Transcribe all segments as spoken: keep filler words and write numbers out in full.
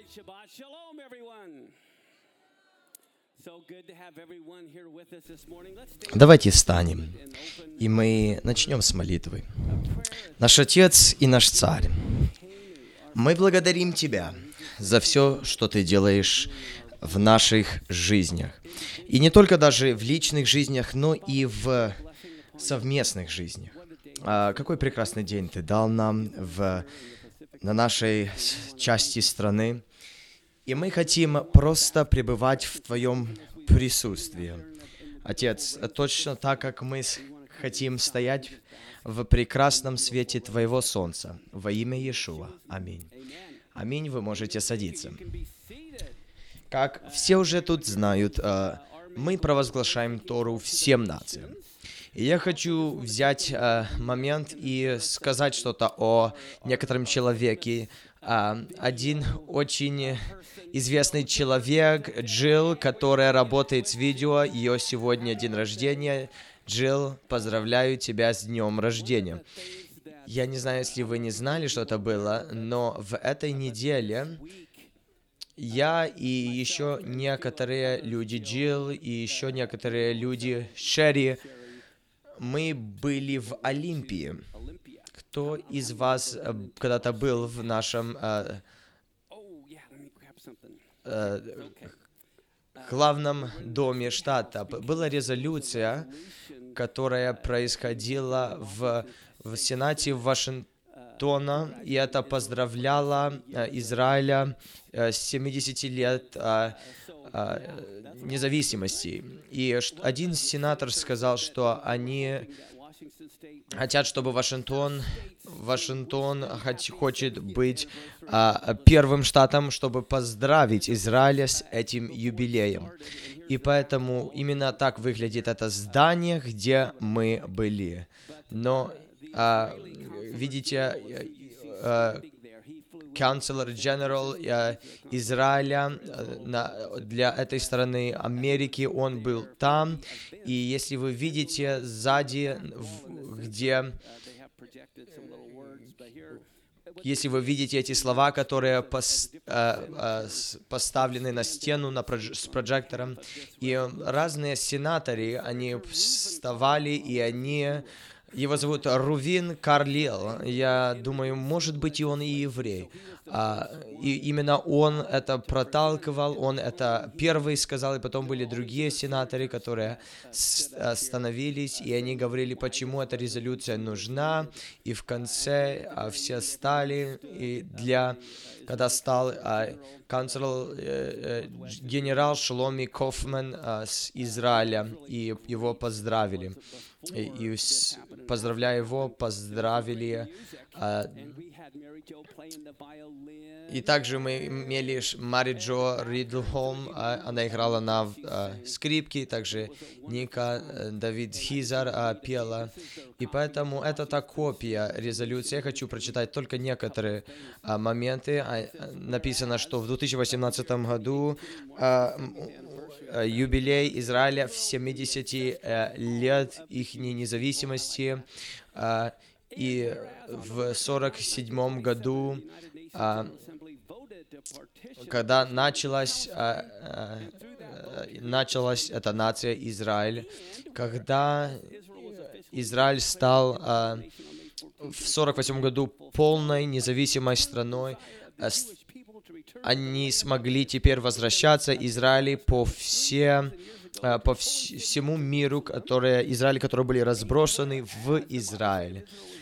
Shabbat Shalom, everyone. So good to have everyone here with us this morning. Let's stand Давайте встанем, и мы начнем с молитвы. Наш Отец и наш Царь, мы благодарим Тебя за все, что Ты делаешь в наших жизнях. И не только даже в личных жизнях, но и в совместных жизнях. А какой прекрасный день Ты дал нам в, на нашей части страны. И мы хотим просто пребывать в Твоем присутствии. Отец, точно так, как мы хотим стоять в прекрасном свете Твоего солнца. Во имя Иешуа. Аминь. Аминь. Вы можете садиться. Как все уже тут знают, мы провозглашаем Тору всем нациям. И я хочу взять момент и сказать что-то о некотором человеке. Один очень известный человек, Джилл, которая работает с видео, ее сегодня день рождения. Джилл, поздравляю тебя с днем рождения. Я не знаю, если вы не знали, что это было, но в этой неделе я и еще некоторые люди, Джилл, и еще некоторые люди, Шерри, мы были в Олимпии. Кто из вас когда-то был в нашем э, э, главном доме штата? Была резолюция, которая происходила в, в Сенате Вашингтона, и это поздравляло э, Израиля э, с семидесяти лет э, э, независимости. И один сенатор сказал, что они хотят, чтобы Вашингтон, Вашингтон хочет быть а, первым штатом, чтобы поздравить Израиль с этим юбилеем. И поэтому именно так выглядит это здание, где мы были. Но, а, видите, а, Counselor General uh, Израиля uh, на, для этой стороны Америки, он был там. И если вы видите сзади, в, где... Если вы видите эти слова, которые пос, uh, uh, поставлены на стену на прож, с прожектором, и разные сенаторы, они вставали, и они... Его зовут Рувин Карлил. Я думаю, может быть, и он и еврей. А, и именно он это проталкивал, он это первый сказал, и потом были другие сенаторы, которые остановились, и они говорили, почему эта резолюция нужна. И в конце а, все стали, и для... когда стал а, канцлер, э, э, генерал Шломи Кофман а, с Израиля, и его поздравили. И, и с, поздравляя его, поздравили. А, и также мы имели Мари Джо Ридлхолм, а, она играла на а, скрипке, также Ника а, Давид Хизар а, пела. И поэтому это та копия резолюции. Я хочу прочитать только некоторые а, моменты. А, написано, что в две тысячи восемнадцатом году а, юбилей Израиля в семидесяти э, лет их независимости, э, и в сорок седьмом году, э, когда началась, э, э, началась эта нация Израиль, когда Израиль стал э, в сорок восьмом году полной независимой страной, э, они смогли теперь возвращаться, Израиль, по, все, по вс- всему миру, которые, Израиль, которые были разбросаны в Израиле.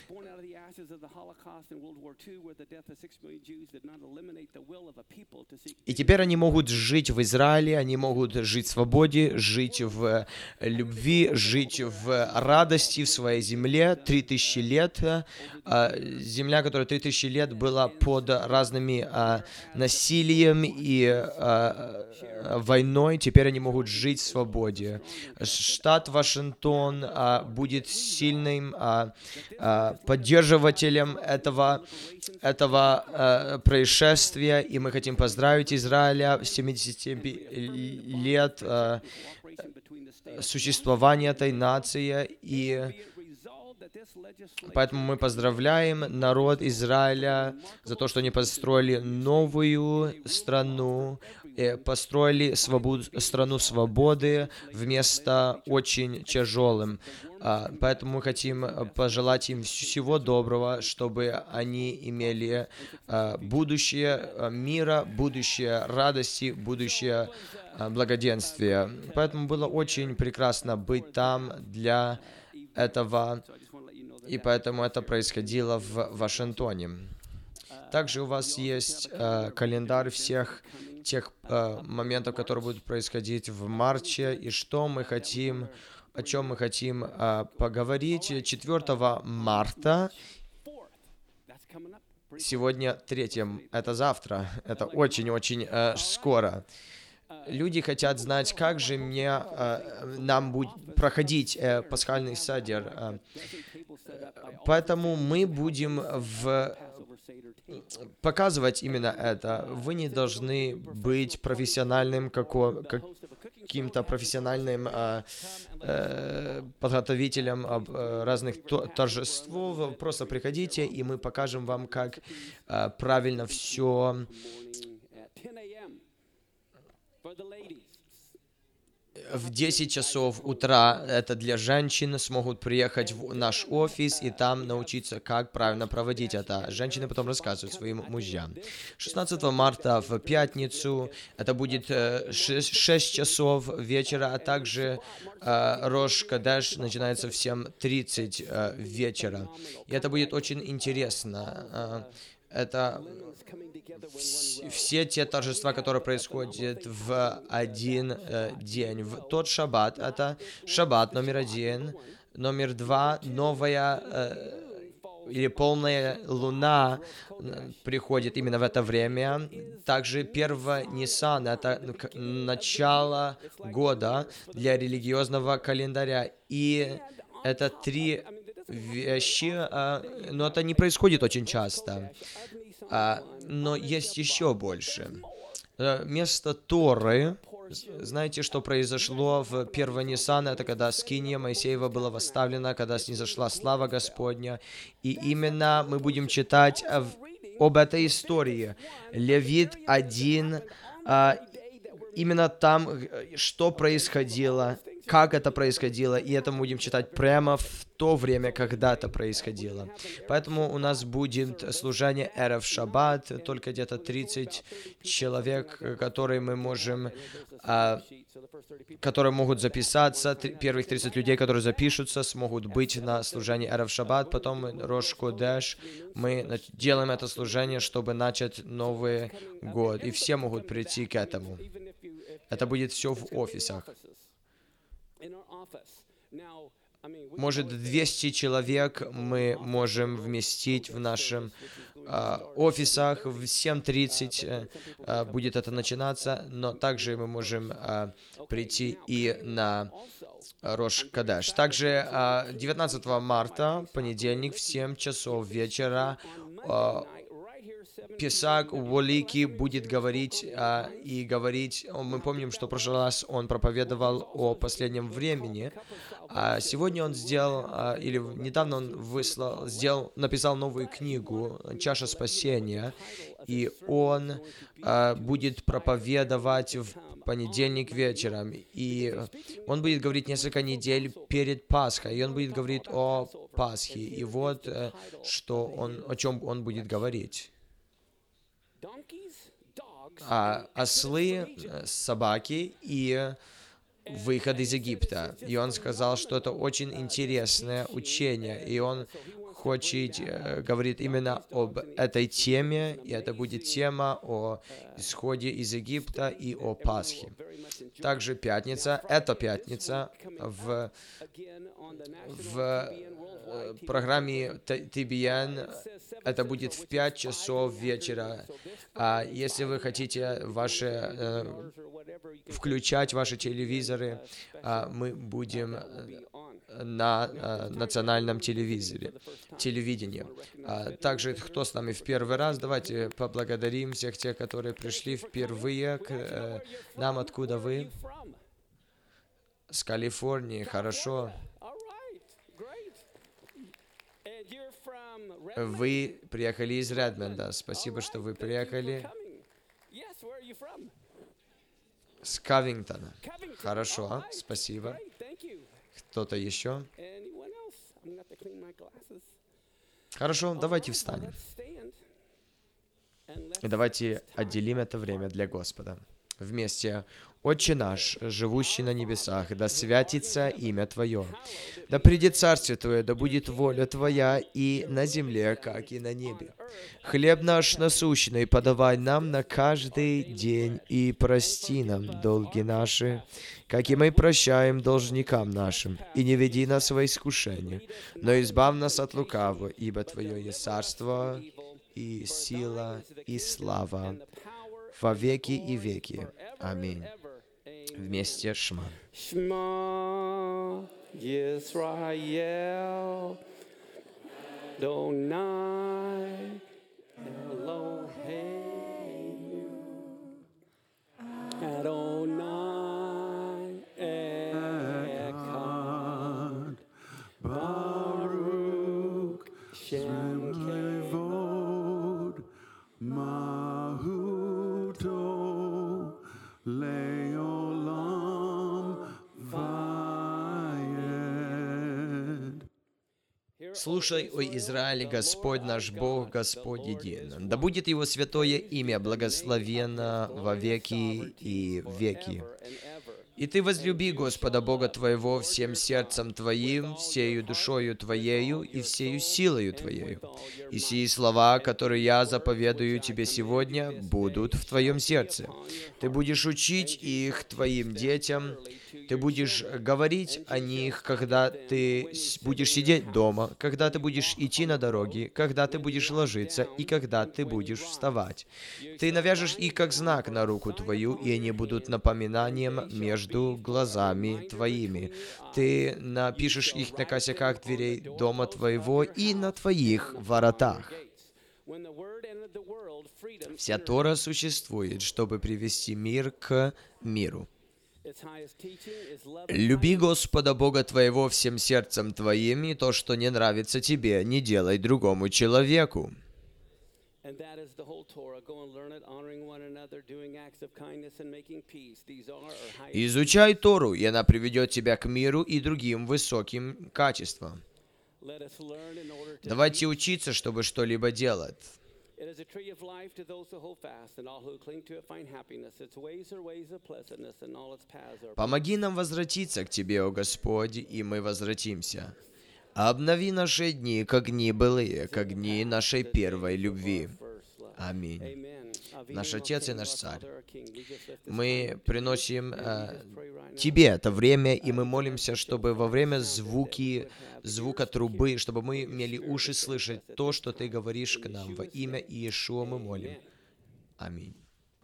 И теперь они могут жить в Израиле, они могут жить в свободе, жить в любви, жить в радости в своей земле. Три тысячи лет. Земля, которая три тысячи лет была под разными насилием и войной, теперь они могут жить в свободе. Штат Вашингтон будет сильным поддерживателем этого, этого э, происшествия, и мы хотим поздравить Израиля с семидесятью лет э, существования этой нации, и Поэтому мы поздравляем народ Израиля за то, что они построили новую страну, построили свобод... страну свободы вместо очень тяжелым. Поэтому мы хотим пожелать им всего доброго, чтобы они имели будущее мира, будущее радости, будущее благоденствия. Поэтому было очень прекрасно быть там для этого, и поэтому это происходило в Вашингтоне. Также у вас есть э, календарь всех тех э, моментов, которые будут происходить в марте, и что мы хотим, о чем мы хотим э, поговорить. четвёртого марта, сегодня третье, это завтра, это очень-очень э, скоро. Люди хотят знать, как же мне, э, нам будет проходить э, пасхальный седер. Э, поэтому мы будем в... показывать именно это. Вы не должны быть профессиональным, како... каким-то профессиональным э, э, подготовителем э, разных торжеств. Просто приходите, и мы покажем вам, как э, правильно все... В десять часов утра это для женщин смогут приехать в наш офис и там научиться, как правильно проводить это. Женщины потом рассказывают своим мужьям. шестнадцатого марта в пятницу это будет шесть часов вечера, а также э, Рош Кадеш начинается в семь тридцать э, вечера. И это будет очень интересно. Это все те торжества, которые происходят в один э, день. В тот шаббат, это шаббат номер один, номер два, новая э, или полная луна приходит именно в это время. Также первое Нисан, это начало года для религиозного календаря. И это три вещи, э, но это не происходит очень часто. А, но есть еще больше. Вместо Торы, знаете, что произошло в первого Ниссана? Это когда скиния Моисеева была восставлена, когда снизошла слава Господня. И именно мы будем читать об, об этой истории. Левит один, а, именно там, что происходило, как это происходило, и это мы будем читать прямо в то время, когда это происходило. Поэтому у нас будет служение Эрев Шаббат, только где-то тридцать человек, которые мы можем, а, которые могут записаться, первых тридцать людей, которые запишутся, смогут быть на служении Эрев Шаббат, потом Рош Кодеш, мы делаем это служение, чтобы начать Новый год, и все могут прийти к этому. Это будет все в офисах. Может, двести человек мы можем вместить в нашем э, офисах. В семь тридцать э, будет это начинаться, но также мы можем э, прийти и на Рош Кадеш. Также э, девятнадцатого марта, понедельник, в семь часов вечера, э, Писак Уолики будет говорить а, и говорить, мы помним, что в прошлый раз он проповедовал о последнем времени, а сегодня он сделал, а, или недавно он выслал, сделал, написал новую книгу «Чаша спасения», и он а, будет проповедовать в понедельник вечером, и он будет говорить несколько недель перед Пасхой, и он будет говорить о Пасхе, и вот что он, о чем он будет говорить. А ослы, собаки и выход из Египта. И он сказал, что это очень интересное учение, и он хочет, говорит именно об этой теме, и это будет тема о исходе из Египта и о Пасхе. Также пятница, это пятница в, в программе ти би эн, это будет в пять часов вечера. А если вы хотите ваши, э, включать ваши телевизоры, э, мы будем на э, национальном телевизоре, телевидении. А также, кто с нами в первый раз, давайте поблагодарим всех тех, которые пришли впервые к э, нам. Откуда вы? С Калифорнии, хорошо. Вы приехали из Редмонда. Спасибо, что вы приехали с Кавингтона. Хорошо, спасибо. Кто-то еще? Хорошо, давайте встанем. И давайте отделим это время для Господа. Вместе. Отче наш, живущий на небесах, да святится имя Твое. Да придет Царствие Твое, да будет воля Твоя и на земле, как и на небе. Хлеб наш насущный подавай нам на каждый день, и прости нам долги наши, как и мы прощаем должникам нашим. И не веди нас во искушение, но избавь нас от лукавого, ибо Твое есть царство, и сила, и слава во веки и веки. Аминь. Вместе Шма. Shema Yisrael, Adonai Eloheinu, Adonai Echad, Baruch Shem Kevod, Mahuto Leolam Vayed. Слушай, о Израиле, Господь наш Бог, Господь един. Да будет Его святое имя благословенно во веки и веки. И ты возлюби Господа Бога твоего всем сердцем твоим, всею душою твоею и всею силою твоею. И сии слова, которые я заповедую тебе сегодня, будут в твоем сердце. Ты будешь учить их твоим детям, ты будешь говорить о них, когда ты будешь сидеть дома, когда ты будешь идти на дороге, когда ты будешь ложиться и когда ты будешь вставать. Ты навяжешь их как знак на руку твою, и они будут напоминанием между глазами твоими. Ты напишешь их на косяках дверей дома твоего и на твоих воротах. Вся Тора существует, чтобы привести мир к миру. Люби Господа Бога твоего всем сердцем твоим, и то, что не нравится тебе, не делай другому человеку. Изучай Тору, и она приведет тебя к миру и другим высоким качествам. Давайте учиться, чтобы что-либо делать. Помоги нам возвратиться к Тебе, о Господь, и мы возвратимся. Обнови наши дни, как дни былые, как дни нашей первой любви. Аминь. Наш Отец и наш Царь, мы приносим э, Тебе это время, и мы молимся, чтобы во время звуки, звука трубы, чтобы мы имели уши слышать то, что Ты говоришь к нам. Во имя Иешуа мы молим. Аминь.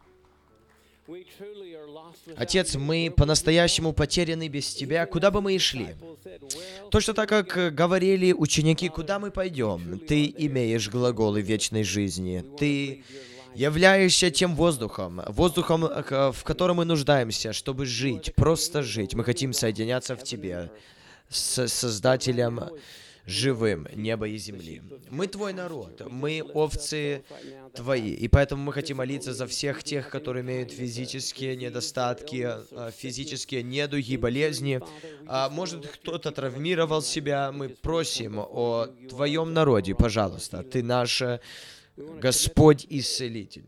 Отец, мы по-настоящему потеряны без Тебя, куда бы мы ни шли. Точно так, как говорили ученики, куда мы пойдем? Ты имеешь глаголы вечной жизни. Ты являешься тем воздухом, воздухом, в котором мы нуждаемся, чтобы жить, просто жить. Мы хотим соединяться в Тебе, с Создателем живым неба и земли. Мы Твой народ, мы овцы Твои, и поэтому мы хотим молиться за всех тех, которые имеют физические недостатки, физические недуги, болезни. Может, кто-то травмировал себя. Мы просим о Твоем народе, пожалуйста. Ты наш Господь Исцелитель,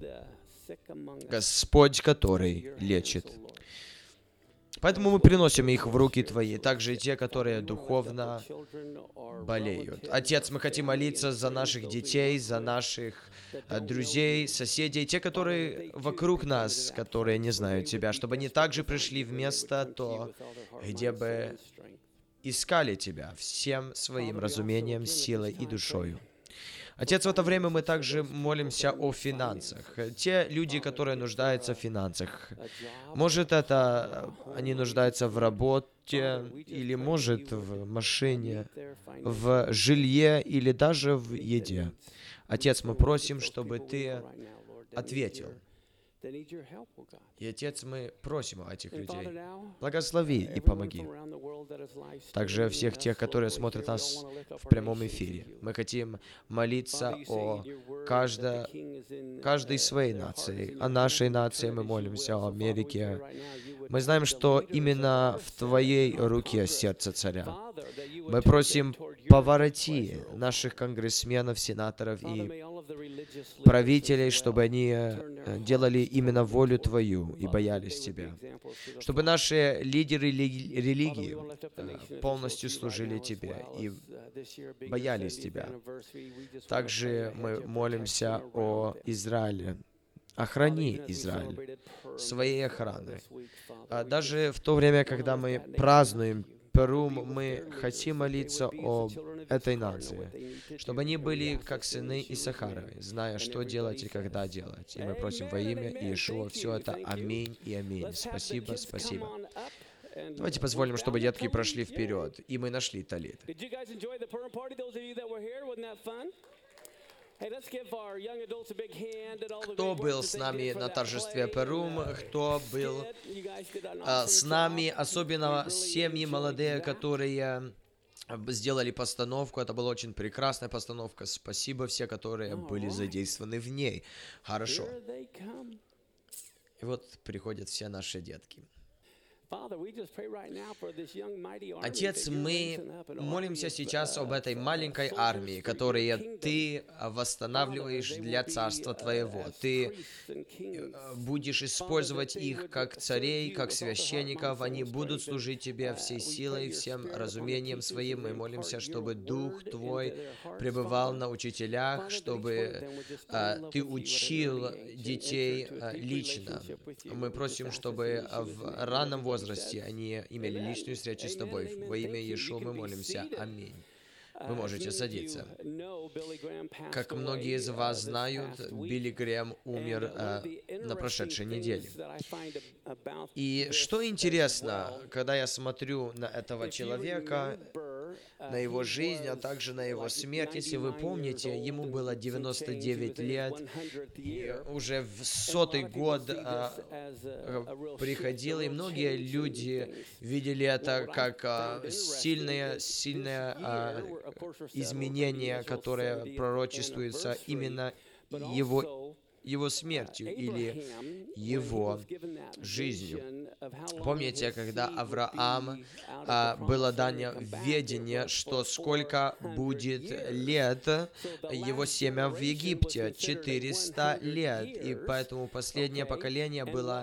Господь, который лечит. Поэтому мы приносим их в руки Твои, также и те, которые духовно болеют. Отец, мы хотим молиться за наших детей, за наших друзей, соседей, те, которые вокруг нас, которые не знают Тебя, чтобы они также пришли в место то, где бы искали Тебя всем своим разумением, силой и душою. Отец, в это время мы также молимся о финансах. Те люди, которые нуждаются в финансах. Может, это они нуждаются в работе, или, может, в машине, в жилье, или даже в еде. Отец, мы просим, чтобы Ты ответил. И, Отец, мы просим этих людей, благослови и помоги. Также всех тех, которые смотрят нас в прямом эфире. Мы хотим молиться о каждой, каждой своей нации. О нашей нации мы молимся, о Америке. Мы знаем, что именно в Твоей руке сердце царя. Мы просим, повороти наших конгрессменов, сенаторов и правителей, чтобы они делали именно волю Твою и боялись Тебя. Чтобы наши лидеры религии полностью служили Тебе и боялись Тебя. Также мы молимся о Израиле. Охрани Израиль своей охраной. Даже в то время, когда мы празднуем Перум, мы хотим молиться об этой нации, чтобы они были как сыны Исахаровы, зная, что делать и когда делать. И мы просим во имя Иешуа все это. Аминь и аминь. Спасибо, спасибо. Давайте позволим, чтобы детки прошли вперед, и мы нашли талит. Кто был с нами на торжестве Перум? Кто был а, с нами, особенно семьи молодые, которые сделали постановку. Это была очень прекрасная постановка. Спасибо все, которые были задействованы в ней. Хорошо. И вот приходят все наши детки. Отец, мы молимся сейчас об этой маленькой армии, которую Ты восстанавливаешь для Царства Твоего. Ты будешь использовать их как царей, как священников. Они будут служить Тебе всей силой, всем разумением Своим. Мы молимся, чтобы Дух Твой пребывал на учителях, чтобы а, Ты учил детей а, лично. Мы просим, чтобы в раннем возрасте они имели личную встречу с Тобой. Во имя Иешуа мы молимся. Аминь. Вы можете садиться. Как многие из вас знают, Билли Грэм умер э, на прошедшей неделе. И что интересно, когда я смотрю на этого человека, на его жизнь, а также на его смерть, если вы помните, ему было девяносто девять лет, и уже в сотый год а, а, приходил, и многие люди видели это как а, сильное, сильное а, изменение, которое пророчествуется именно его его смертью или его жизнью. Помните, когда Авраам а, было дано ведение, что сколько будет лет его семя в Египте? четыреста лет. И поэтому последнее поколение было,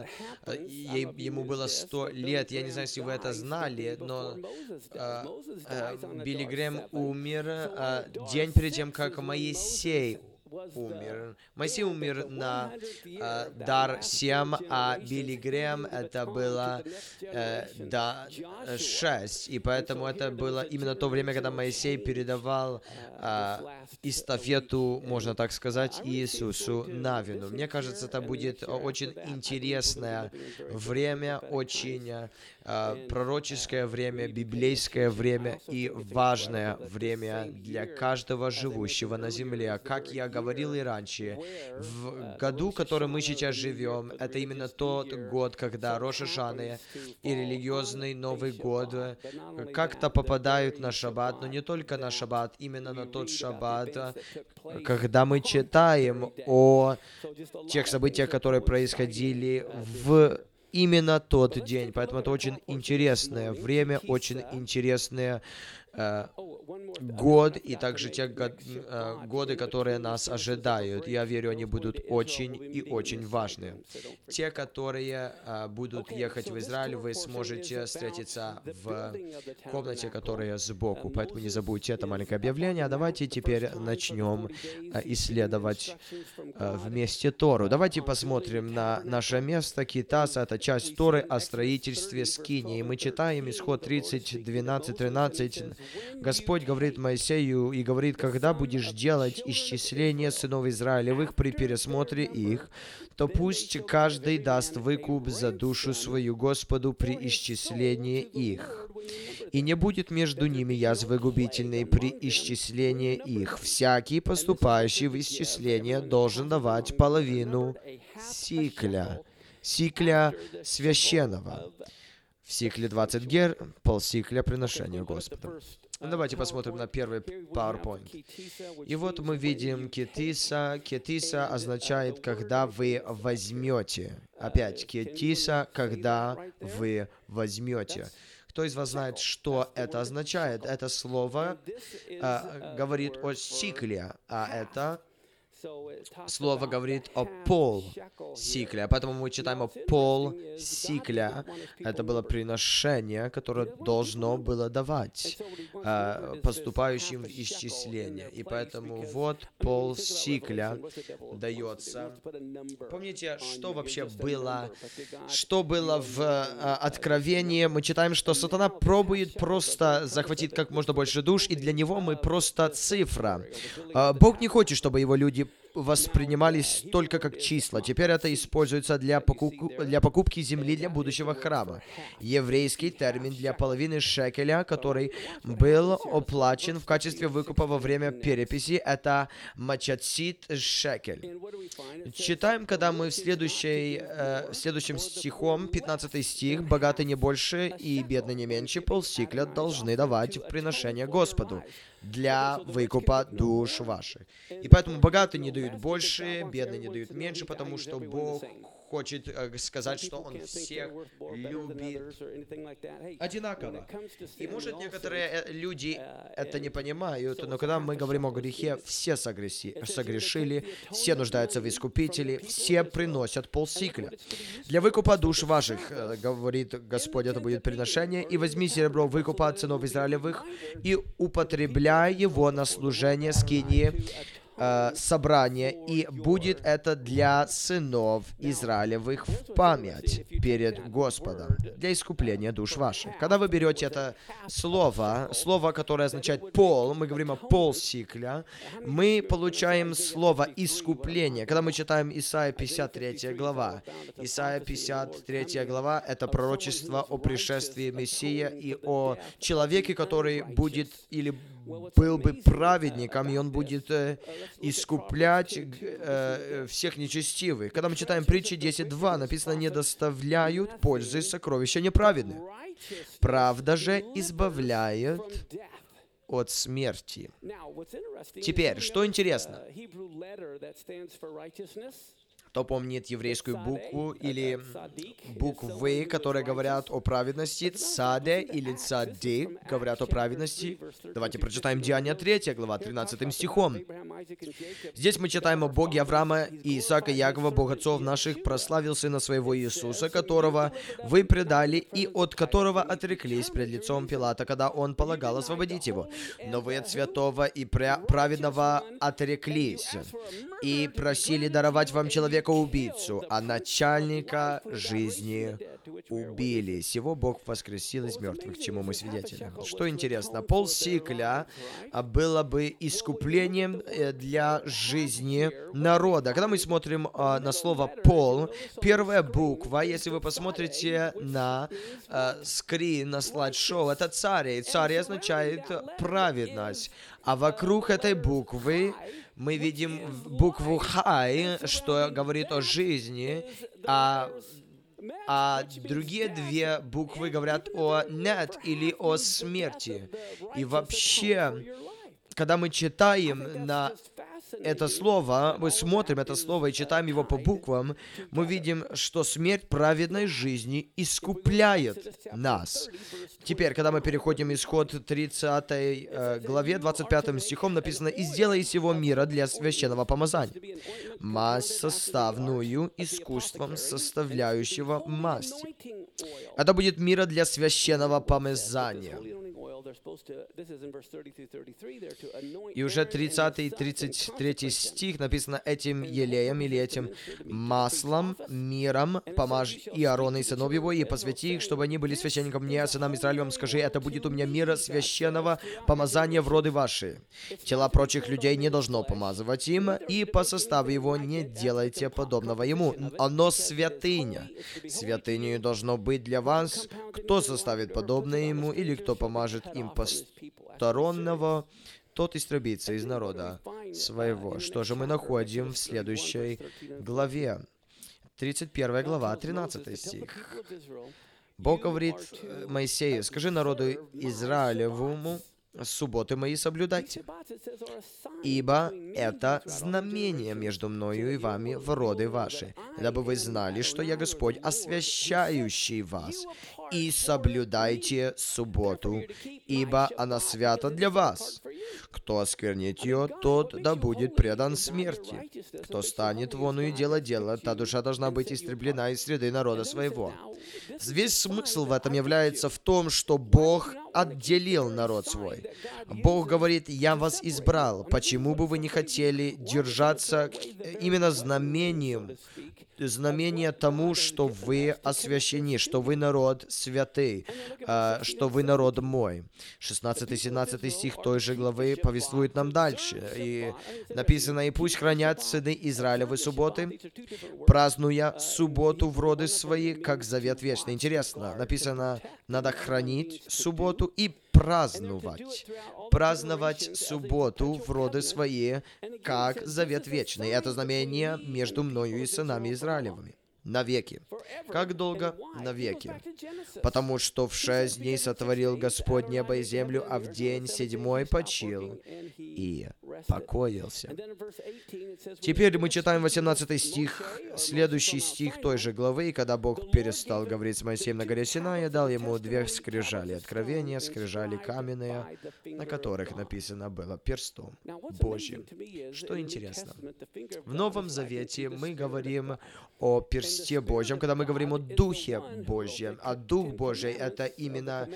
ему было сто лет. Я не знаю, если вы это знали, но а, а, Билли Грэм умер а, день перед тем, как Моисей умер. Моисей умер на э, дар семь, а Билли Грэм это было э, да, шесть. И поэтому это было именно то время, когда Моисей передавал э, эстафету, можно так сказать, Иисусу Навину. Мне кажется, это будет очень интересное время, очень э, пророческое время, библейское время и важное время для каждого живущего на земле. Как я говорил и раньше, в году, в котором мы сейчас живем, это именно тот год, когда Рош ха-Шана и религиозный Новый год как-то попадают на шаббат, но не только на шаббат, именно на тот шаббат, когда мы читаем о тех событиях, которые происходили в именно тот день. Поэтому это очень интересное время, очень интересное э, год, и также те год, э, годы, которые нас ожидают. Я верю, они будут очень и очень важны. Те, которые э, будут ехать в Израиль, вы сможете встретиться в комнате, которая сбоку. Поэтому не забудьте это маленькое объявление. А давайте теперь начнем э, исследовать э, вместе Тору. Давайте посмотрим на наше место. Китас — это часть Торы о строительстве скинии. Мы читаем Исход тридцать, двенадцать, тринадцать. Господь говорит Моисею и говорит: когда будешь делать исчисление сынов Израилевых при пересмотре их, то пусть каждый даст выкуп за душу свою Господу при исчислении их. и не будет между ними язвы губительной при исчислении их. Всякий, поступающий в исчисление, должен давать половину сикля, сикля священного. В сикле двадцать гер, полсикля приношения Господу. Давайте посмотрим на первый PowerPoint. И вот мы видим кетиса. Кетиса означает, когда вы возьмете. Опять, кетиса, когда вы возьмете. Кто из вас знает, что это означает? Это слово э, говорит о сикле, а это слово говорит о пол сикля, поэтому мы читаем о пол сикля. Это было приношение, которое должно было давать э, поступающим в исчисление. И поэтому вот пол сикля дается. Помните, что вообще было, что было в э, Откровении? Мы читаем, что сатана пробует просто захватить как можно больше душ, и для него мы просто цифра. Э, Бог не хочет, чтобы его люди воспринимались только как числа. Теперь это используется для, покуп... для покупки земли для будущего храма. Еврейский термин для половины шекеля, который был оплачен в качестве выкупа во время переписи, это мачацит шекель. Читаем, когда мы в, следующей, э, в следующем стихом, пятнадцатый стих, «Богатый не больше и бедный не меньше, полсикля должны давать в приношение Господу для выкупа душ ваших». И поэтому богатые не дают больше, бедные не дают меньше, потому что Бог хочет э, сказать, что Он всех любит одинаково. И, может, некоторые люди это не понимают, но когда мы говорим о грехе, все согреси, согрешили, все нуждаются в искупителе, все приносят полсикля. «Для выкупа душ ваших, э, говорит Господь, это будет приношение, и возьми серебро выкупа от сынов Израилевых, и употребляй его на служение скинии, собрание, и будет это для сынов Израилевых в память перед Господом, для искупления душ ваших». Когда вы берете это слово, слово, которое означает пол, мы говорим о полсикля, мы получаем слово искупление. Когда мы читаем Исайя пятьдесят третья глава, Исайя пятьдесят третья глава — это пророчество о пришествии Мессии и о человеке, который будет или был бы праведником, и он будет э, искуплять э, всех нечестивых. Когда мы читаем притчи десять два, написано: «Не доставляют пользы сокровища неправедных. Правда же избавляет от смерти». Теперь, что интересно? Кто помнит еврейскую букву или буквы, которые говорят о праведности? Цаде или цадик говорят о праведности. Давайте прочитаем Деяния третья глава, тринадцатым стихом. Здесь мы читаем о Боге Авраама, Исаака, Якова, Бог отцов наших, прославил Сына Своего Иисуса, которого вы предали и от которого отреклись пред лицом Пилата, когда он полагал освободить его. Но вы от святого и праведного отреклись и просили даровать вам человека-убийцу, а начальника жизни убили. Сего Бог воскресил из мертвых, чему мы свидетели. Что интересно, полсикля было бы искуплением для жизни народа. Когда мы смотрим а, на слово «пол», первая буква, если вы посмотрите на а, скрин, на слайд-шоу, это «царь», и «царь» означает праведность. А вокруг этой буквы мы видим букву «хай», что говорит о жизни, а, а другие две буквы говорят о «нет» или о смерти. И вообще, когда мы читаем на это слово, мы смотрим это слово и читаем его по буквам, мы видим, что смерть праведной жизни искупляет нас. Теперь, когда мы переходим Исход тридцатой э, главе, двадцать пятым стихом написано: «И сделай из всего мира для священного помазания мазь составную искусством составляющего масти». Это будет мира для священного помазания. И уже тридцатый тридцать третий стих написано: «Этим елеем или этим маслом, миром помажь и Аарона и сынов его, и посвяти их, чтобы они были священником мне, а сынам Израилевым скажи, это будет у меня мира священного помазания в роды ваши. Тела прочих людей не должно помазывать им, и по составу его не делайте подобного ему. Оно святыня. Святынею должно быть для вас. Кто составит подобное ему, или кто помажет им постороннего, тот истребится из народа своего». Что же мы находим в следующей главе? тридцать первая глава, тринадцатый стих. Бог говорит Моисею: «Скажи народу Израилевому, субботы мои соблюдайте, ибо это знамение между мною и вами в роды ваши, дабы вы знали, что я Господь, освящающий вас, и соблюдайте субботу, ибо она свята для вас. Кто осквернит ее, тот да будет предан смерти. Кто станет вону и дело делать, та душа должна быть истреблена из среды народа своего». Весь смысл в этом является в том, что Бог отделил народ свой. Бог говорит: «Я вас избрал». Почему бы вы не хотели держаться именно знамением, знамение тому, что вы освящены, что вы народ святый, что вы народ мой. шестнадцатый-семнадцатый стих той же главы повествует нам дальше. И написано: «И пусть хранят сыны Израилевы субботы, празднуя субботу в роды свои, как завет вечный». Интересно, написано, надо хранить субботу и праздновать. Праздновать субботу в роды свои, как завет вечный. Это знамение между мною и сынами Израилевыми. Навеки. Как долго? Навеки. Потому что в шесть дней сотворил Господь небо и землю, а в день седьмой почил и покоился. Теперь мы читаем восемнадцатый стих, следующий стих той же главы. «И когда Бог перестал говорить с Моисеем на горе Синай, дал ему две скрижали откровения, скрижали каменные, на которых написано было перстом Божьим». Что интересно, в Новом Завете мы говорим о персте Божьем, когда мы говорим о Духе Божьем. А Дух Божий — это именно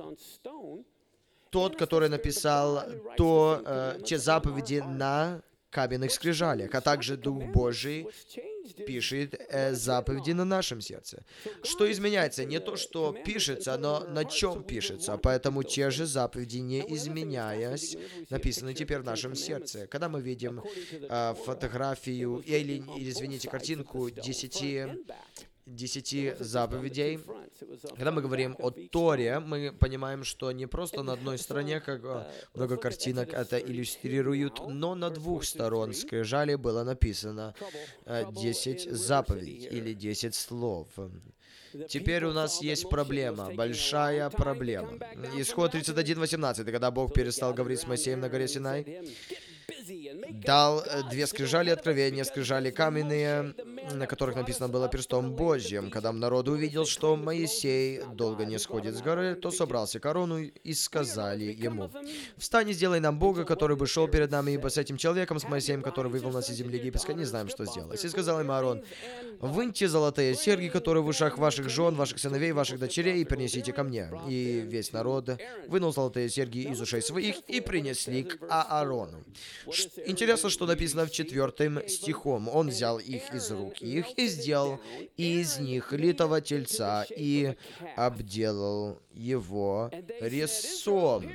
тот, который написал то, э, те заповеди на каменных скрижалях, а также Дух Божий пишет э, заповеди на нашем сердце. Что изменяется? Не то, что пишется, но на чем пишется. Поэтому те же заповеди, не изменяясь, написаны теперь в нашем сердце. Когда мы видим э, фотографию, или, или, извините, картинку десяти, десяти заповедей, когда мы говорим о Торе, мы понимаем, что не просто на одной стороне, как много картинок это иллюстрируют, но на двух сторон скрижали было написано десять заповедей или десять слов. Теперь у нас есть проблема, большая проблема. Исход тридцать один восемнадцать, когда Бог перестал говорить с Моисеем на горе Синай, дал две скрижали откровения, скрижали каменные, на которых написано было перстом Божьим. Когда народ увидел, что Моисей долго не сходит с горы, то собрался к Аарону и сказали ему: «Встань и сделай нам Бога, который бы шел перед нами, ибо с этим человеком, с Моисеем, который вывел нас из земли египетской, не знаем, что сделать». И сказал им Аарон: «Выньте золотые серьги, которые в ушах ваших жен, ваших сыновей, ваших дочерей, и принесите ко мне». И весь народ вынул золотые серьги из ушей своих и принесли к Аарону. Интересно, что написано в четвертом стихом. «Он взял их из рук их и сделал из них литого тельца и обделал его резцом.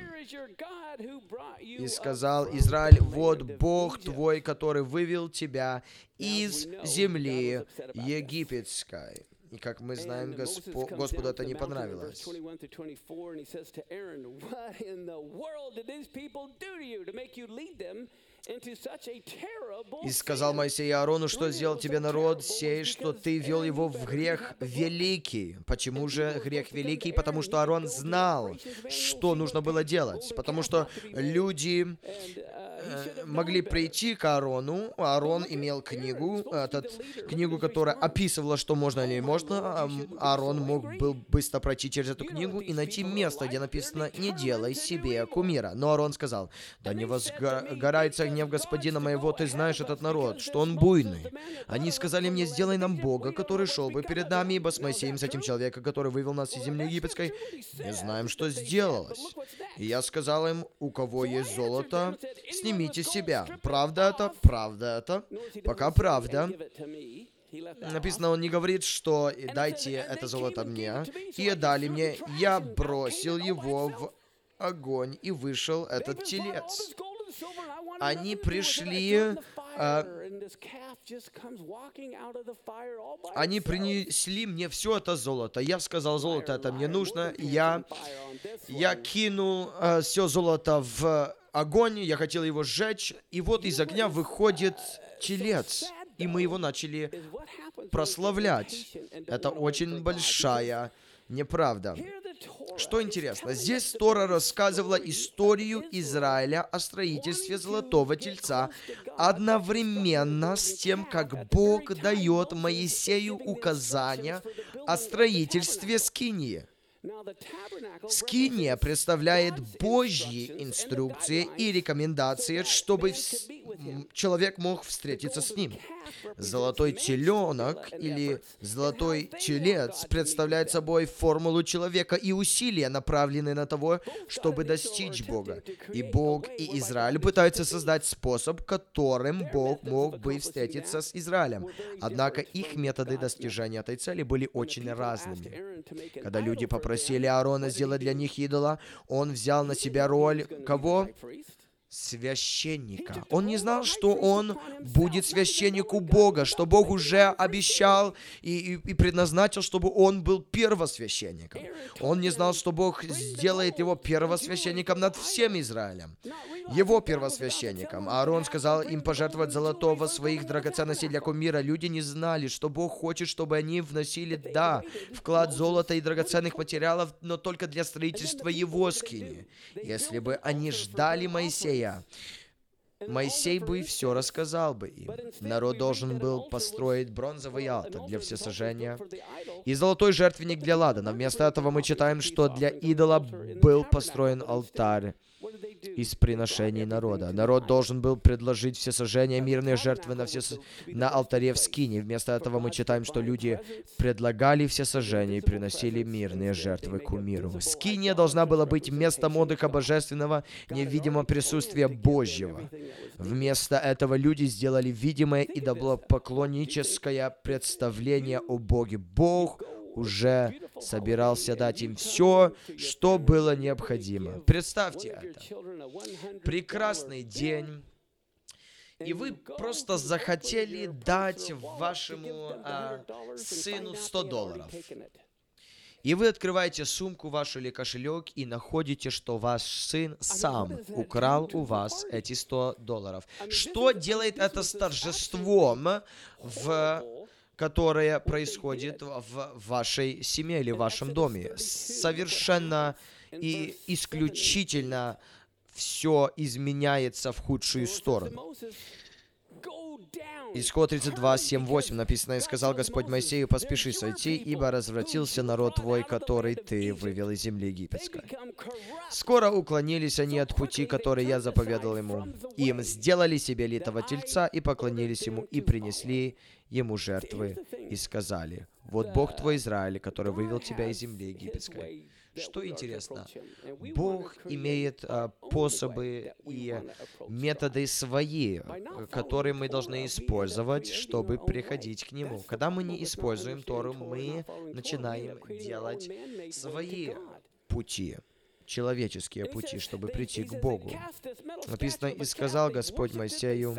И сказал Израиль: вот Бог твой, который вывел тебя из земли египетской». И как мы знаем, Госпо... Господу это не понравилось. «И сказал Моисей Аарону, что сделал тебе народ сей, что ты вел его в грех великий». Почему же грех великий? Потому что Аарон знал, что нужно было делать. Потому что люди э, могли прийти к Аарону. Аарон имел книгу, этот, книгу, которая описывала, что можно или не можно. Аарон мог был быстро пройти через эту книгу и найти место, где написано: «Не делай себе кумира». Но Аарон сказал: «Да не возгорается гнев господина моего, ты знаешь этот народ, что он буйный. Они сказали мне, сделай нам Бога, который шел бы перед нами, ибо с Моисеем, с этим человеком, который вывел нас из земли египетской, не знаем, что сделалось. И я сказал им, у кого есть золото, снимите себя. Правда это? Правда это? Пока правда. Написано, он не говорит, что дайте это золото мне, и дали мне, я бросил его в огонь, и вышел этот телец. Они пришли, а, они принесли мне все это золото. Я сказал, золото это мне нужно, я, я кинул а, все золото в огонь, я хотел его сжечь, и вот из огня выходит телец. И мы его начали прославлять. Это очень большая неправда. Что интересно, здесь Тора рассказывала историю Израиля о строительстве золотого тельца одновременно с тем, как Бог дает Моисею указания о строительстве скинии. Скиния представляет Божьи инструкции и рекомендации, чтобы человек мог встретиться с ним. Золотой теленок или золотой телец представляет собой формулу человека и усилия, направленные на того, чтобы достичь Бога. И Бог, и Израиль пытаются создать способ, которым Бог мог бы встретиться с Израилем. Однако их методы достижения этой цели были очень разными. Когда люди попросили Аарона сделать для них идола, он взял на себя роль кого? Священника. Он не знал, что он будет священнику Бога, что Бог уже обещал и, и, и предназначил, чтобы он был первосвященником. Он не знал, что Бог сделает его первосвященником над всем Израилем. Его первосвященником. Аарон сказал им пожертвовать золотого своих драгоценностей для кумира. Люди не знали, что Бог хочет, чтобы они вносили, да, вклад золота и драгоценных материалов, но только для строительства его скинии. Если бы они ждали Моисея, Моисей бы и все рассказал бы им. Народ должен был построить бронзовый алтарь для всесожжения и золотой жертвенник для ладана. Вместо этого мы читаем, что для идола был построен алтарь из приношений народа. Народ должен был предложить всесожжение, мирные жертвы на, всес... на алтаре в скине. Вместо этого мы читаем, что люди предлагали всесожжение и приносили мирные жертвы кумиру. Скиния должна была быть местом отдыха божественного, невидимого присутствия Божьего. Вместо этого люди сделали видимое идолопоклонническое представление о Боге. Бог уже собирался дать им все, что было необходимо. Представьте это. Прекрасный день, и вы просто захотели дать вашему а, сыну сто долларов. И вы открываете сумку вашу или кошелек и находите, что ваш сын сам украл у вас эти сто долларов. Что делает это с торжеством, в... которое происходит в вашей семье или в вашем доме? Совершенно и исключительно все изменяется в худшую сторону. Исход тридцать два, семь, восемь написано, «И сказал Господь Моисею, поспеши сойти, ибо развратился народ твой, который ты вывел из земли египетской». Скоро уклонились они от пути, который я заповедал ему. Им сделали себе литого тельца, и поклонились ему, и принесли ему жертвы, и сказали, «Вот Бог твой Израиль, который вывел тебя из земли египетской». Что интересно, Бог имеет а, способы и методы свои, которые мы должны использовать, чтобы приходить к Нему. Когда мы не используем Тору, мы начинаем делать свои пути, человеческие пути, чтобы прийти к Богу. Написано, «И сказал Господь Моисею».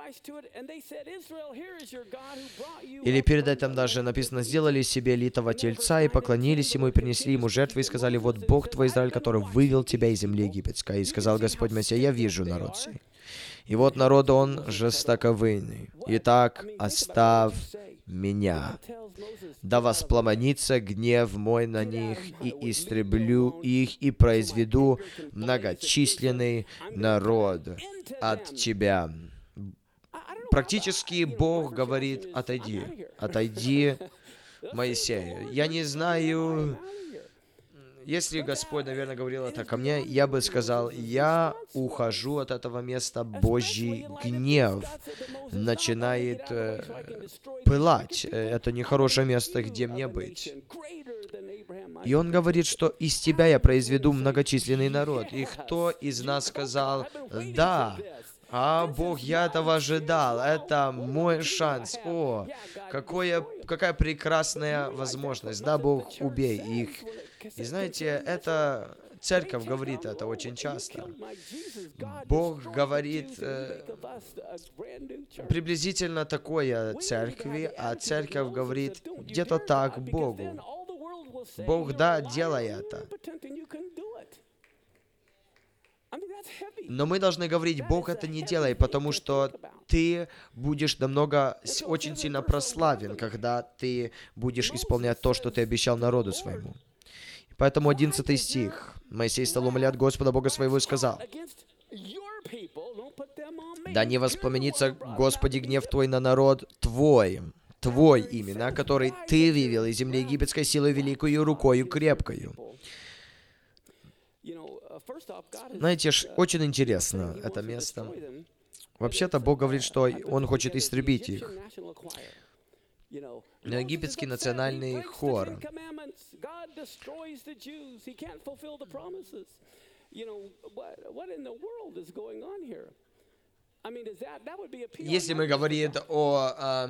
Или перед этим даже написано, «Сделали себе литого тельца, и поклонились ему, и принесли ему жертвы, и сказали, вот Бог твой Израиль, который вывел тебя из земли египетской. И сказал Господь Моисею, я вижу народ сей. И вот народ он жестоковыйный. Итак, оставь меня. Да воспламенится гнев мой на них, и истреблю их, и произведу многочисленный народ от тебя». Практически Бог говорит, отойди, отойди, Моисей. Я не знаю, если Господь, наверное, говорил это ко мне, я бы сказал, я ухожу от этого места, Божий гнев начинает э, пылать. Это нехорошее место, где мне быть. И он говорит, что из тебя я произведу многочисленный народ. И кто из нас сказал, да, а, Бог, я этого ожидал, это мой шанс. О, какое, какая прекрасная возможность. Да, Бог, убей их. И знаете, это церковь говорит это очень часто. Бог говорит э, приблизительно такое церкви, а церковь говорит где-то так Богу. Бог, да, делай это. Но мы должны говорить, Бог, это не делай, потому что ты будешь намного, очень сильно прославен, когда ты будешь исполнять то, что ты обещал народу своему. Поэтому одиннадцатый стих. Моисей стал умолять Господа Бога своего и сказал, «Да не воспламенится, Господи, гнев Твой на народ Твой, Твой именно, который Ты вывел из земли египетской силой великою, рукою крепкою». Знаете, очень интересно это место. Вообще-то Бог говорит, что Он хочет истребить их. Египетский национальный хор. Если мы говорим о, о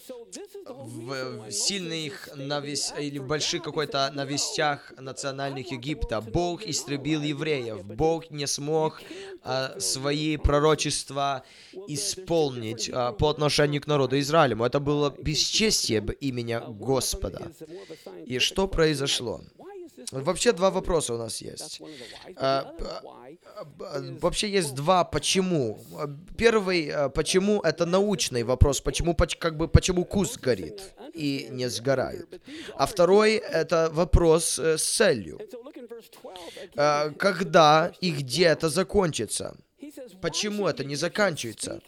в, в сильных навес, или в больших какой-то навестях национальных Египта, Бог истребил евреев. Бог не смог а, свои пророчества исполнить а, по отношению к народу Израилему. Это было бесчестие имени Господа. И что произошло? Вообще два вопроса у нас есть. А, вообще есть два «почему». Первый «почему» — это научный вопрос, почему, как бы, почему куст горит и не сгорает. А второй — это вопрос с целью. А, когда и где это закончится? Почему это не заканчивается?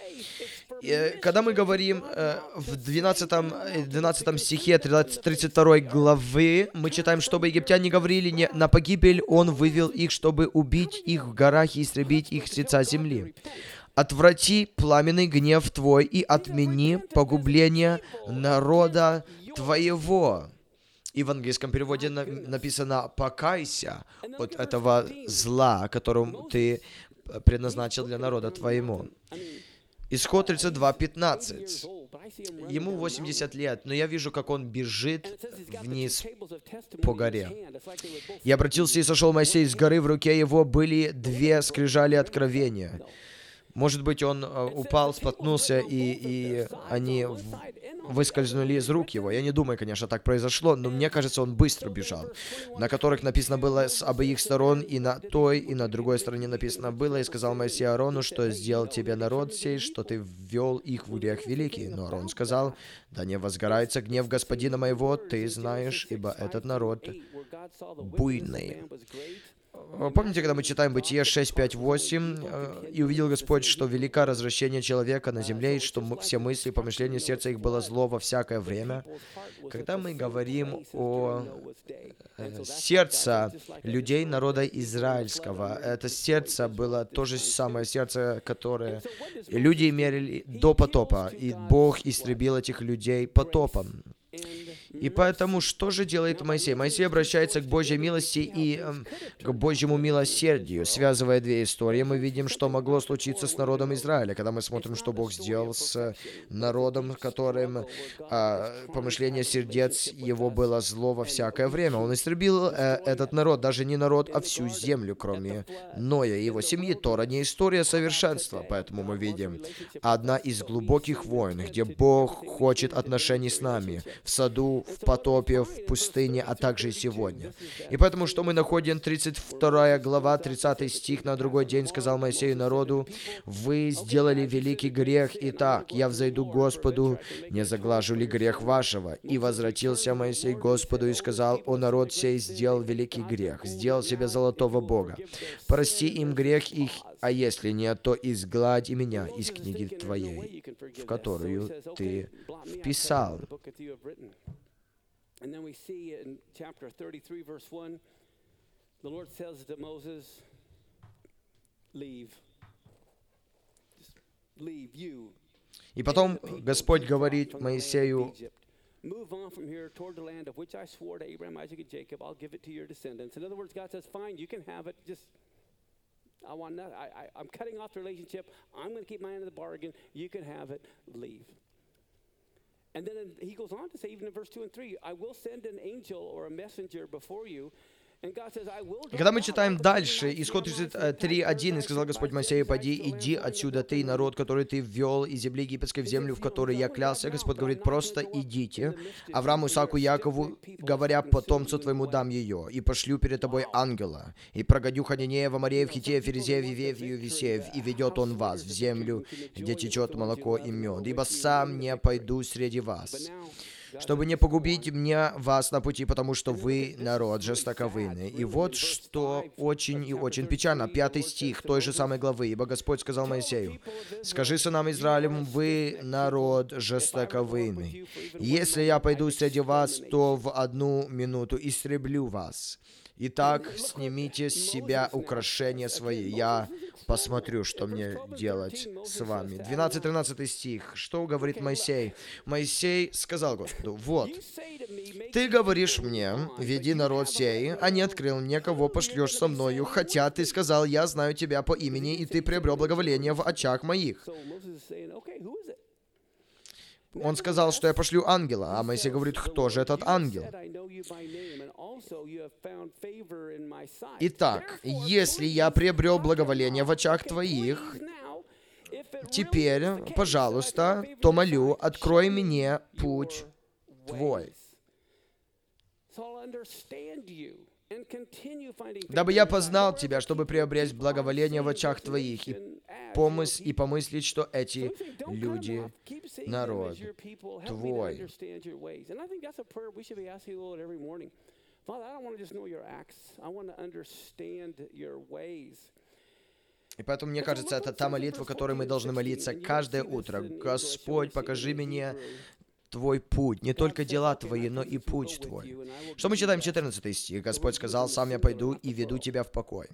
И, когда мы говорим э, в двенадцатом, двенадцатом стихе тридцать второй главы, мы читаем, чтобы египтяне говорили не, на погибель, Он вывел их, чтобы убить их в горах и истребить их с лица земли. Отврати пламенный гнев Твой и отмени погубление народа Твоего. И в английском переводе на, написано «покайся от этого зла, которым Ты предназначил для народа Твоему». Исход тридцать два пятнадцать. Ему восемьдесят лет, но я вижу, как он бежит вниз по горе. «И обратился и сошел Моисей с горы, в руке его были две скрижали откровения». Может быть, он упал, споткнулся, и, и они выскользнули из рук его. Я не думаю, конечно, так произошло, но мне кажется, он быстро бежал. На которых написано было с обеих сторон, и на той, и на другой стороне написано было, и сказал Моисей Аарону, что сделал тебе народ сей, что ты ввел их в грех великий. Но Аарон сказал, да не возгорается гнев господина моего, ты знаешь, ибо этот народ буйный. Помните, когда мы читаем Бытие шесть, пять, восемь, «И увидел Господь, что велика развращение человека на земле, и что все мысли и помышления сердца их было зло во всякое время». Когда мы говорим о сердце людей народа израильского, это сердце было то же самое сердце, которое люди имели до потопа, и Бог истребил этих людей потопом. И поэтому, что же делает Моисей? Моисей обращается к Божьей милости и э, к Божьему милосердию. Связывая две истории, мы видим, что могло случиться с народом Израиля. Когда мы смотрим, что Бог сделал с народом, которым э, помышление сердец его было зло во всякое время. Он истребил э, этот народ, даже не народ, а всю землю, кроме Ноя и его семьи. Тора не история совершенства, поэтому мы видим одна из глубоких войн, где Бог хочет отношений с нами. В саду, в потопе, в пустыне, а также и сегодня. И поэтому, что мы находим, тридцать вторая глава, тридцатый стих, «На другой день сказал Моисей народу, вы сделали великий грех, итак, я взойду к Господу, не заглажу ли грех вашего? И возвратился Моисей к Господу и сказал, о народ сей сделал великий грех, сделал себе золотого Бога. Прости им грех их, а если нет, то изгладь и меня из книги Твоей, в которую Ты вписал». The Lord says to Moses, leave. Just leave you. И потом Господь говорит Моисею: Move on from here toward the land of which I swore to Abraham, Isaac, and Jacob. I'll give it to your descendants. In other words, God says, fine, you can have it. Just, I want that. I, I, I'm cutting off the relationship. I'm going to keep my end of the bargain. You can have it. Leave. And then he goes on to say, even in verse two and three, I will send an angel or a messenger before you. И когда мы читаем дальше, Исход тридцать три один, «И сказал Господь Моисею: поди, иди отсюда ты, народ, который ты ввел из земли египетской в землю, в которой я клялся». Господь говорит: просто идите, Аврааму, Исааку, Якову, говоря: потомцу твоему дам ее, и пошлю перед тобой ангела, и прогоню Хананеев, Амареев, Хитеев, Ферезеев, Вивеев и Евсеев, и ведет он вас в землю, где течет молоко и мед, ибо сам не пойду среди вас, чтобы не погубить мне вас на пути, потому что вы народ жестоковыйный. И вот что очень и очень печально. Пятый стих той же самой главы. «Ибо Господь сказал Моисею: скажи сынам Израилевым: вы народ жестоковыйный. Если я пойду среди вас, то в одну минуту истреблю вас. Итак, снимите с себя украшения свои, я посмотрю, что мне делать с вами». двенадцатый-тринадцатый стих. Что говорит Моисей? Моисей сказал Господу: вот, ты говоришь мне: веди народ сей, а не открыл мне, кого пошлешь со мною, хотя ты сказал: я знаю тебя по имени, и ты приобрел благоволение в очах моих. Он сказал, что я пошлю ангела, а Моисей говорит: кто же этот ангел? Итак, если я приобрел благоволение в очах твоих, теперь, пожалуйста, то молю, открой мне путь твой, дабы я познал тебя, чтобы приобрести благоволение в очах твоих, и, помыс, и помыслить, что эти люди — народ твой. И поэтому, мне кажется, это та молитва, которой мы должны молиться каждое утро. Господь, покажи мне Твой путь, не только дела Твои, но и путь Твой. Что мы читаем четырнадцатый стих? Господь сказал: сам я пойду и веду тебя в покой.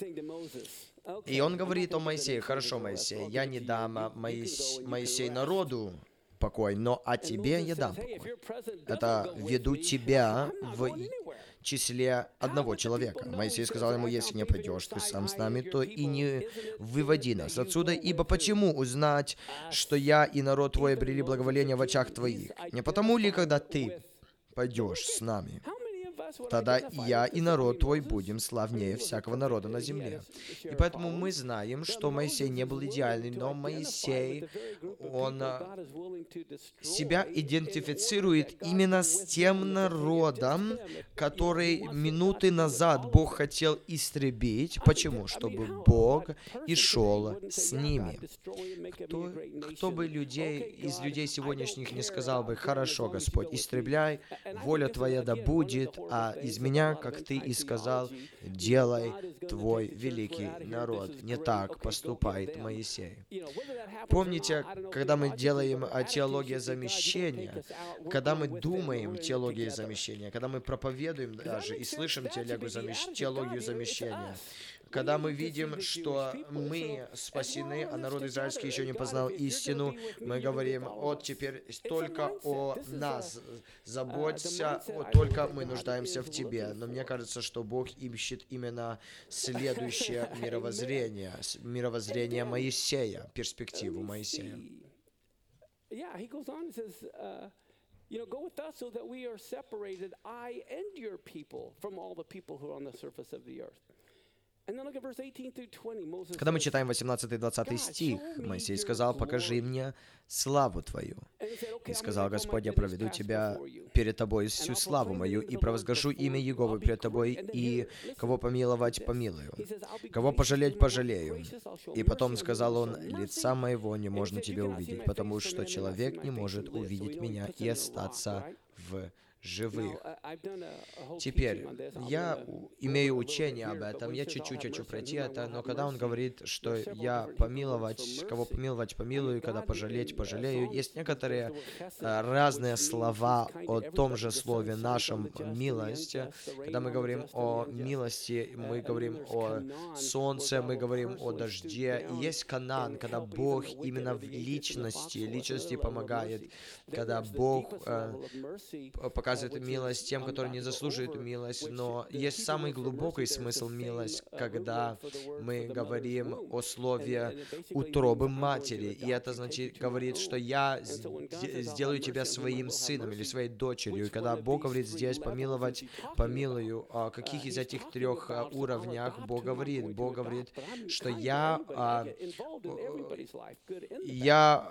И Он говорит о Моисее: хорошо, Моисей, я не дам Моис... Моисей народу покой, но о тебе я дам покой. Это веду тебя в числе одного человека. Моисей сказал ему: если не пойдешь ты сам с нами, то и не выводи нас отсюда, ибо почему узнать, что я и народ твой обрели благоволение в очах твоих? Не потому ли, когда ты пойдешь с нами, тогда я и народ твой будем славнее всякого народа на земле. И поэтому мы знаем, что Моисей не был идеальный, но Моисей, он себя идентифицирует именно с тем народом, который минуты назад Бог хотел истребить. Почему? Чтобы Бог и шел с ними. Кто, кто бы людей, из людей сегодняшних не сказал бы: хорошо, Господь, истребляй, воля Твоя да будет, а из меня, как Ты и сказал, делай Твой великий народ. Не так поступает Моисей. Помните, когда мы делаем теологию замещения, когда мы думаем теологию замещения, когда мы проповедуем даже и слышим теологию замещения, теологию замещения, когда мы видим, что мы спасены, а народ израильский еще не познал истину, мы говорим: вот теперь только о нас заботься, вот только мы нуждаемся в Тебе. Но мне кажется, что Бог ищет именно следующее мировоззрение, мировоззрение Моисея, перспективу Моисея. You know, go with us so that we are separated, I and your people, from all the people who are on the surface of the earth. Когда мы читаем восемнадцатый-двадцатый стих, Моисей сказал: покажи мне славу Твою. И сказал Господь: я проведу тебя перед Тобой всю славу мою, и провозглашу имя Иеговы перед Тобой, и кого помиловать помилую, кого пожалеть пожалею. И потом сказал он: лица моего не можно тебе увидеть, потому что человек не может увидеть меня и остаться в живых. Теперь, я имею учение об этом, я чуть-чуть хочу пройти это, но когда он говорит, что я помиловать, кого помиловать, помилую, когда пожалеть, пожалею, есть некоторые разные слова о том же слове нашем «милость». Когда мы говорим о милости, мы говорим о солнце, мы говорим о дожде. И есть Канаан, когда Бог именно в личности, личности помогает, когда Бог э, показывает милость тем, которые не заслуживают милость, но есть самый глубокий смысл милость, когда мы говорим о слове утробы матери, и это значит, говорит, что я сделаю тебя своим сыном или своей дочерью, и когда Бог говорит здесь помиловать, помилую, о каких из этих трех уровнях Бог говорит? Бог говорит, что я, а, я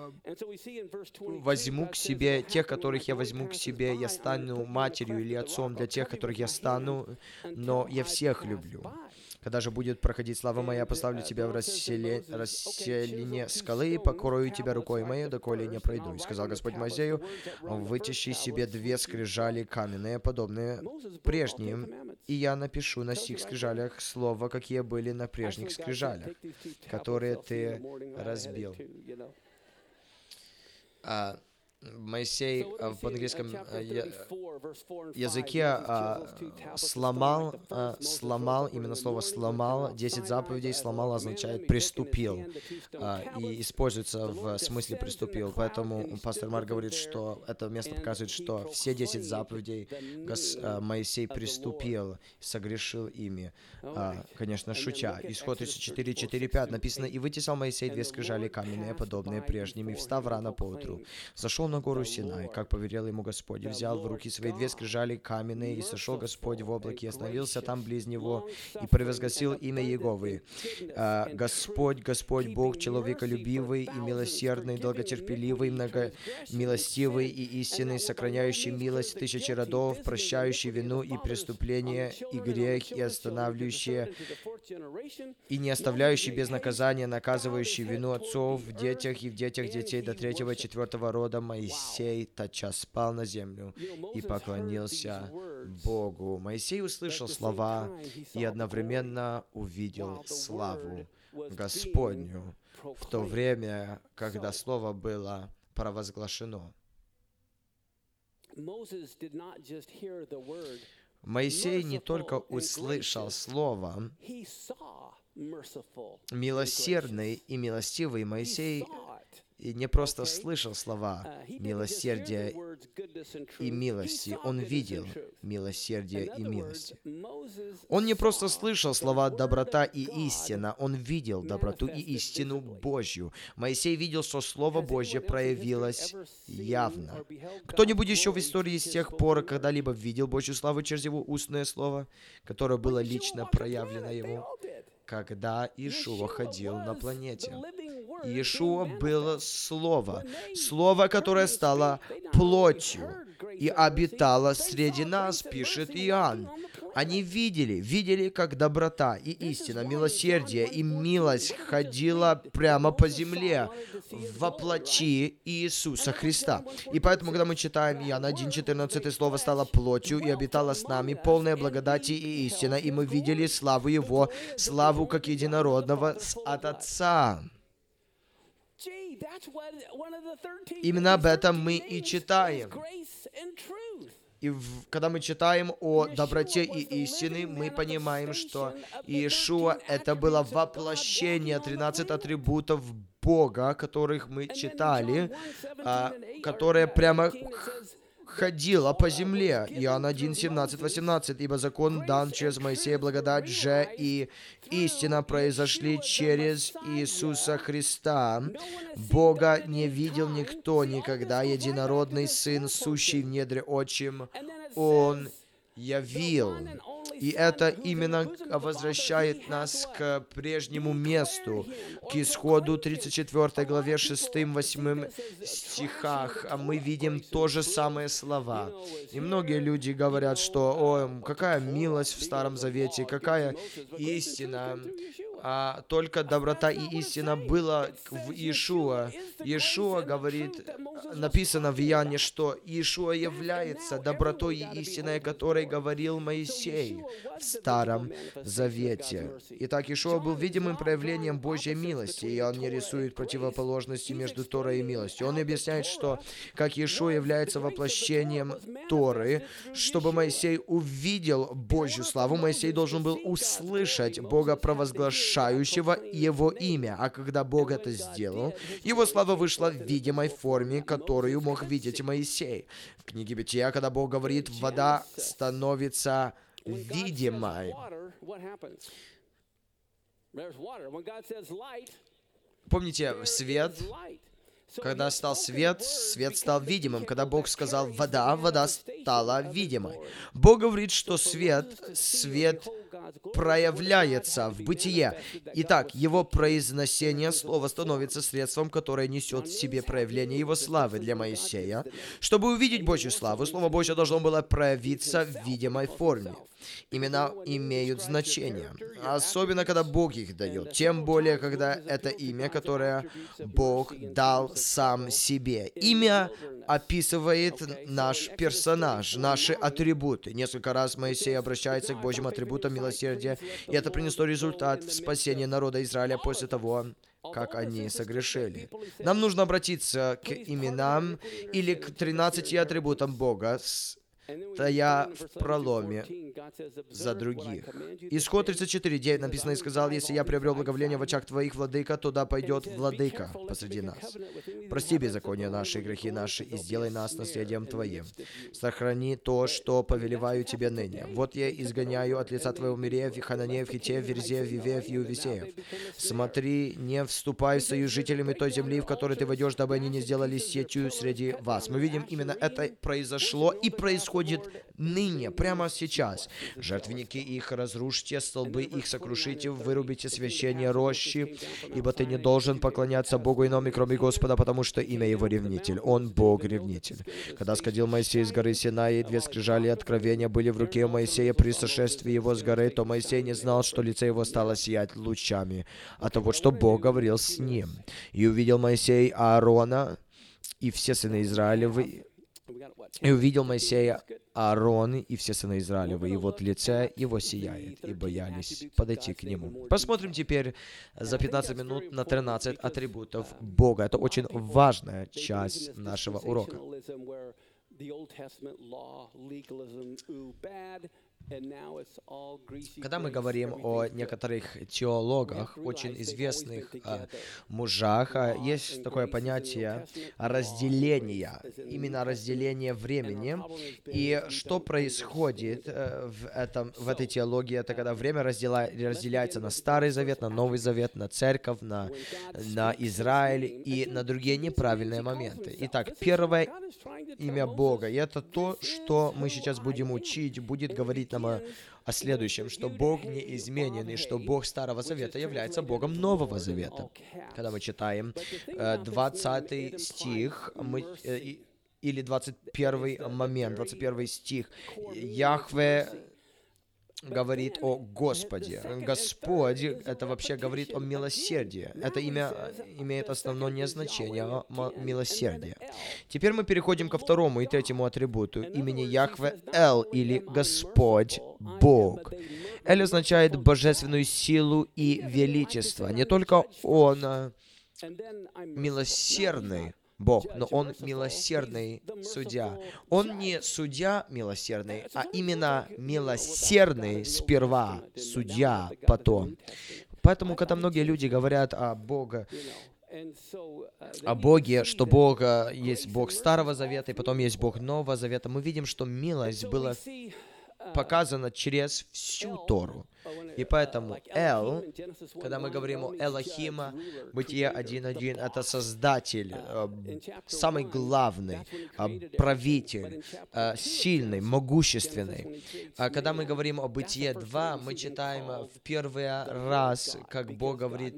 возьму к себе тех, которых я возьму к себе, я стану матерью или отцом для тех, которых я стану, но я всех люблю. Когда же будет проходить слава моя, поставлю тебя в расселе... расселение скалы и покрою тебя рукой моей, доколе не пройду. И сказал Господь Моисею, вытащи себе две скрижали каменные, подобные прежним, и я напишу на сих скрижалях слова, какие были на прежних скрижалях, которые ты разбил. А, Моисей в английском языке сломал, сломал, именно слово сломал, десять заповедей сломал означает приступил, и используется в смысле приступил. Поэтому пастор Марк говорит, что это место показывает, что все десять заповедей Моисей приступил, согрешил ими, конечно, шутя. Исход тридцать четыре, четыре, пять написано, «И вытесал Моисей две скрижали каменные, подобные прежним, и встав рано поутру, зашел на гору Синай, как повелел ему Господь, и взял в руки свои две скрижали каменные, и сошел Господь в облаке, и остановился там близ него, и провозгласил имя Еговы. Господь, Господь Бог, человеколюбивый и милосердный, долготерпеливый, многомилостивый и истинный, сохраняющий милость тысячи родов, прощающий вину и преступление, и грех, и останавливающий, и не оставляющий без наказания, наказывающий вину отцов в детях и в детях детей до третьего и четвертого рода. Моисей тотчас спал на землю и поклонился Богу». Моисей услышал слова и одновременно увидел славу Господню в то время, когда слово было провозглашено. Моисей не только услышал слово, милосердный и милостивый Моисей и не просто слышал слова милосердия и милости, он видел милосердие и милости. Он не просто слышал слова доброта и истина, он видел доброту и истину Божью. Моисей видел, что Слово Божье проявилось явно. Кто-нибудь еще в истории с тех пор когда-либо видел Божью славу через его устное слово, которое было лично проявлено ему? Когда Иешуа ходил на планете. Иешуа было Слово, Слово, которое стало плотью и обитало среди нас, пишет Иоанн. Они видели, видели, как доброта и истина, милосердие и милость ходила прямо по земле во плоти Иисуса Христа. И поэтому, когда мы читаем Иоанна один четырнадцать, слово стало плотью и обитало с нами, полное благодати и истина, и мы видели славу Его, славу как единородного от Отца. Именно об этом мы и читаем. И в, когда мы читаем о доброте и истине, мы понимаем, что Иешуа — это было воплощение тринадцати атрибутов Бога, которых мы читали, а, которое прямо ходила по земле. Иоанн один, семнадцать, восемнадцать. «Ибо закон дан через Моисея, благодать же и истина произошли через Иисуса Христа. Бога не видел никто никогда, единородный Сын, сущий в недре отчим, Он явил». И это именно возвращает нас к прежнему месту, к Исходу тридцать четвёртой главе шестым-восьмым стихах. А мы видим то же самое слова. И многие люди говорят, что «О, какая милость в Старом Завете, какая истина». а только доброта и истина была в Иешуа. Иешуа говорит, написано в Иоанне, что Иешуа является добротой и истиной, о которой говорил Моисей в Старом Завете. Итак, Иешуа был видимым проявлением Божьей милости, и он не рисует противоположности между Торой и милостью. Он объясняет, что как Иешуа является воплощением Торы, чтобы Моисей увидел Божью славу, Моисей должен был услышать Бога, провозглашающего Его имя. А когда Бог это сделал, Его слава вышла в видимой форме, которую мог видеть Моисей. В книге Бытия, когда Бог говорит, вода становится видимой. Помните, свет, когда стал свет, свет стал видимым. Когда Бог сказал «вода», вода стала видимой. Бог говорит, что свет, свет проявляется в бытие. Итак, Его произношение слова становится средством, которое несет в себе проявление Его славы для Моисея. Чтобы увидеть Божью славу, Слово Божье должно было проявиться в видимой форме. Имена имеют значение, особенно когда Бог их дает, тем более, когда это имя, которое Бог дал сам себе. Имя описывает наш персонаж, наши атрибуты. Несколько раз Моисей обращается к Божьим атрибутам милосердия, и это принесло результат в спасении народа Израиля после того, как они согрешили. Нам нужно обратиться к именам или к тринадцати атрибутам Бога, стоя в проломе за других. Исход тридцать четыре, девять написано, «И сказал, если я приобрел благоволение в очах твоих, владыка, туда пойдет владыка посреди нас. Прости беззакония наши, грехи наши, и сделай нас наследием твоим. Сохрани то, что повелеваю тебе ныне. Вот я изгоняю от лица твоего Миреев, и Хананеев, Хитеев, Верзеев, Вивеев и Увесеев. Смотри, не вступай в союз с жителями той земли, в которой ты войдешь, дабы они не сделали сетью среди вас». Мы видим, именно это произошло и происходит ныне, прямо сейчас. «Жертвенники их разрушьте, столбы их сокрушите, вырубите священные рощи, ибо ты не должен поклоняться Богу иному, кроме Господа, потому что имя Его ревнитель. Он Бог-ревнитель. Когда сходил Моисей с горы Синай, и две скрижали откровения были в руке у Моисея при сошествии его с горы, то Моисей не знал, что лице его стало сиять лучами от того, что Бог говорил с ним. И увидел Моисей Аарона и все сыны Израилевы, И увидел Моисея Аарон и все сыны Израилевы, и вот лице его сияет, и боялись подойти к нему. Посмотрим теперь за пятнадцать минут на тринадцать атрибутов Бога. Это очень важная часть нашего урока. Когда мы говорим о некоторых теологах, очень известных э, мужах, э, есть такое понятие разделения, именно разделение времени. И что происходит э, в, этом, в этой теологии, это когда время раздела, разделяется на Старый Завет, на Новый Завет, на Церковь, на, на Израиль и на другие неправильные моменты. Итак, первое имя Бога, и это то, что мы сейчас будем учить, будет говорить нам о, о следующем, что Бог неизменен, и что Бог Старого Завета является Богом Нового Завета. Когда мы читаем э, двадцатый стих, мы, э, или двадцать первый момент, двадцать первый стих, Яхве говорит о Господе. Господь, это вообще говорит о милосердии. Это имя имеет основное значение о милосердии. Теперь мы переходим ко второму и третьему атрибуту имени Яхве Эл, или Господь Бог. Эль означает божественную силу и величество. Не только Он милосердный Бог, но Он милосердный судья. Он не судья милосердный, а именно милосердный сперва, судья потом. Поэтому, когда многие люди говорят о Боге, о Боге, что Бог есть Бог Старого Завета, и потом есть Бог Нового Завета, мы видим, что милость была показана через всю Тору. И поэтому Эл, когда мы говорим о Элохима, Бытие один один, это Создатель, самый главный, правитель, сильный, могущественный. А когда мы говорим о Бытие два, мы читаем в первый раз, как Бог говорит,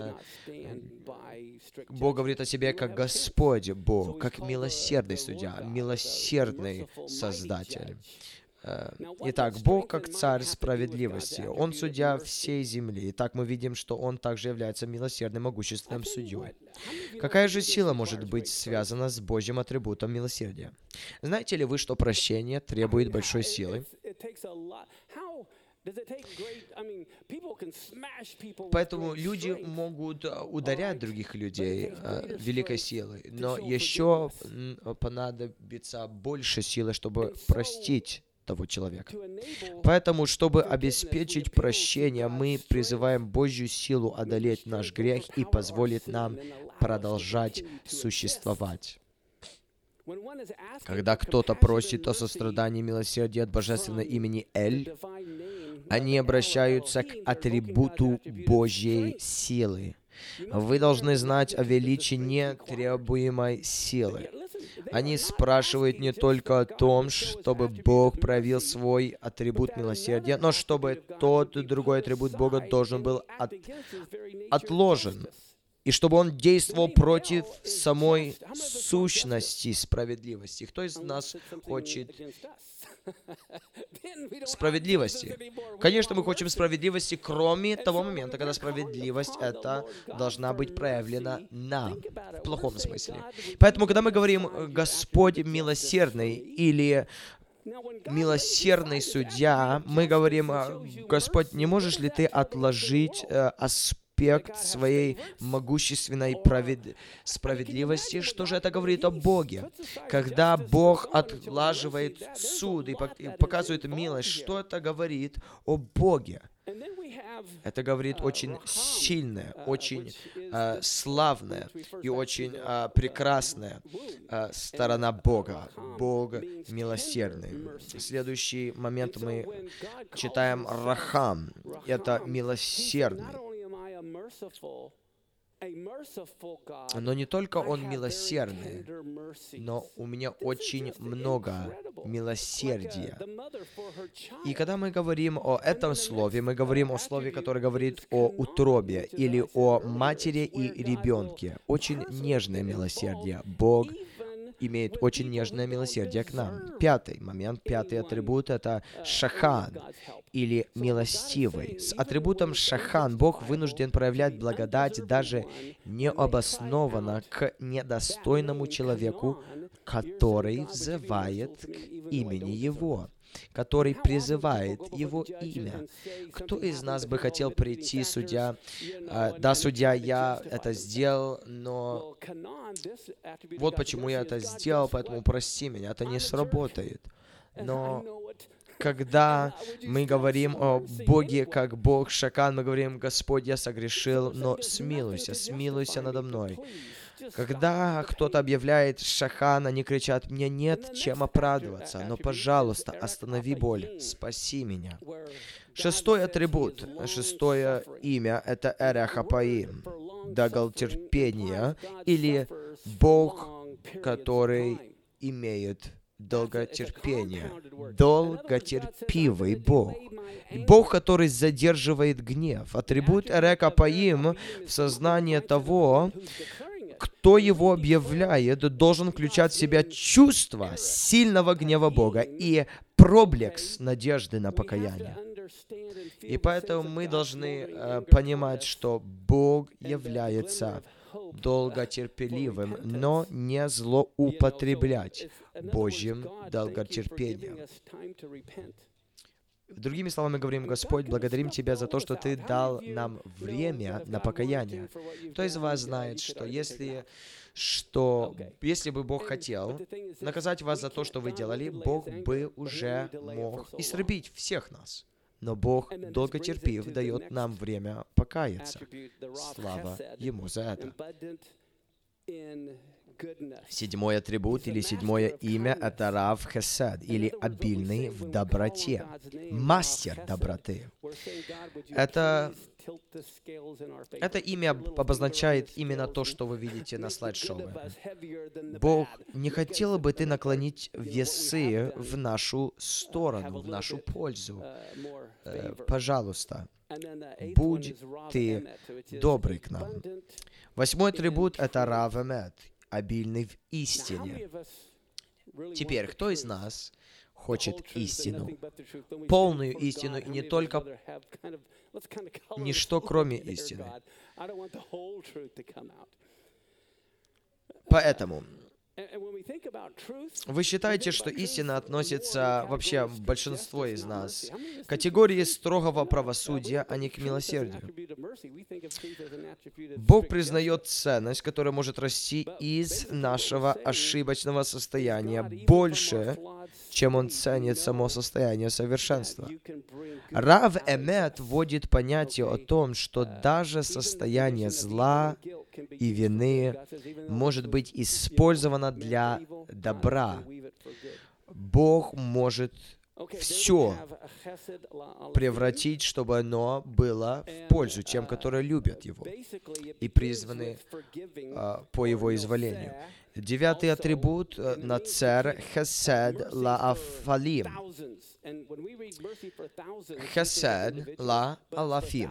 Бог говорит о себе как Господь Бог, как милосердный судья, милосердный Создатель. Итак, Бог как царь справедливости. Он судья всей земли. Итак, мы видим, что Он также является милосердным, могущественным судьей. Какая же сила может быть связана с Божьим атрибутом милосердия? Знаете ли вы, что прощение требует большой силы? Поэтому люди могут ударять других людей э, великой силой, но еще понадобится больше силы, чтобы простить того человека. Поэтому, чтобы обеспечить прощение, мы призываем Божью силу одолеть наш грех и позволить нам продолжать существовать. Когда кто-то просит о сострадании и милосердии от божественного имени Эль, они обращаются к атрибуту Божьей силы. Вы должны знать о величине требуемой силы. Они спрашивают не только о том, чтобы Бог проявил свой атрибут милосердия, но чтобы тот другой атрибут Бога должен был от, отложен, и чтобы он действовал против самой сущности справедливости. Кто из нас хочет справедливости? Конечно, мы хотим справедливости, кроме того момента, когда справедливость эта должна быть проявлена нам, в плохом смысле. Поэтому, когда мы говорим «Господь милосердный» или «милосердный судья», мы говорим «Господь, не можешь ли ты отложить э, аспект своей могущественной правед... справедливости?» Что же это говорит о Боге? Когда Бог отлаживает суд и показывает милость, что это говорит о Боге? Это говорит очень сильное, очень э, славное и очень э, прекрасная э, сторона Бога. Бог милосердный. Следующий момент мы читаем Рахам. Это милосердный. Но не только Он милосердный, но у меня очень много милосердия. И когда мы говорим о этом слове, мы говорим о слове, которое говорит о утробе или о матери и ребенке. Очень нежное милосердие. Бог имеет очень нежное милосердие к нам. Пятый момент, пятый атрибут — это шахан, или милостивый. С атрибутом шахан Бог вынужден проявлять благодать даже необоснованно к недостойному человеку, который взывает к имени Его, который призывает Его имя. Кто из нас бы хотел прийти, судья, э, да, судья, я это сделал, но вот почему я это сделал, поэтому прости меня, это не сработает. Но когда мы говорим о Боге как Бог Шакан, мы говорим: Господь, я согрешил, но смилуйся, смилуйся надо мной. Когда кто-то объявляет Шахан, они кричат: мне нет чем оправдываться, но, пожалуйста, останови боль, спаси меня. Шестой атрибут, шестое имя — это Эрехапаим, долготерпение, или Бог, который имеет долготерпение, долготерпивый Бог. Бог, который задерживает гнев. Атрибут Эрехапаим в сознании того, кто его объявляет, должен включать в себя чувство сильного гнева Бога и проблеск надежды на покаяние. И поэтому мы должны э, понимать, что Бог является долготерпеливым, но не злоупотреблять Божьим долготерпением. Другими словами говорим: Господь, благодарим Тебя за то, что Ты дал нам время на покаяние. Кто из вас знает, что если, что если бы Бог хотел наказать вас за то, что вы делали, Бог бы уже мог истребить всех нас. Но Бог, долготерпив, дает нам время покаяться. Слава Ему за это. Седьмой атрибут или седьмое имя — это Рав Хесед, или обильный в доброте, мастер доброты. Это, это имя обозначает именно то, что вы видите на слайд-шоу. Бог, не хотел бы Ты наклонить весы в нашу сторону, в нашу пользу? Э, пожалуйста, будь Ты добрый к нам. Восьмой атрибут — это Рав Эмет, обильный в истине. Теперь, кто из нас хочет истину, полную истину, и не только ничто, кроме истины. Поэтому вы считаете, что истина относится вообще к большинству из нас к категории строгого правосудия, а не к милосердию. Бог признает ценность, которая может расти из нашего ошибочного состояния больше, чем Он ценит само состояние совершенства. Рав Эмет вводит понятие о том, что даже состояние зла и вины может быть использовано для добра. Бог может все превратить, чтобы оно было в пользу тем, которые любят Его и призваны а, по Его изволению. Девятый атрибут — нацер хесед лаафалим. Хесед ла алафим.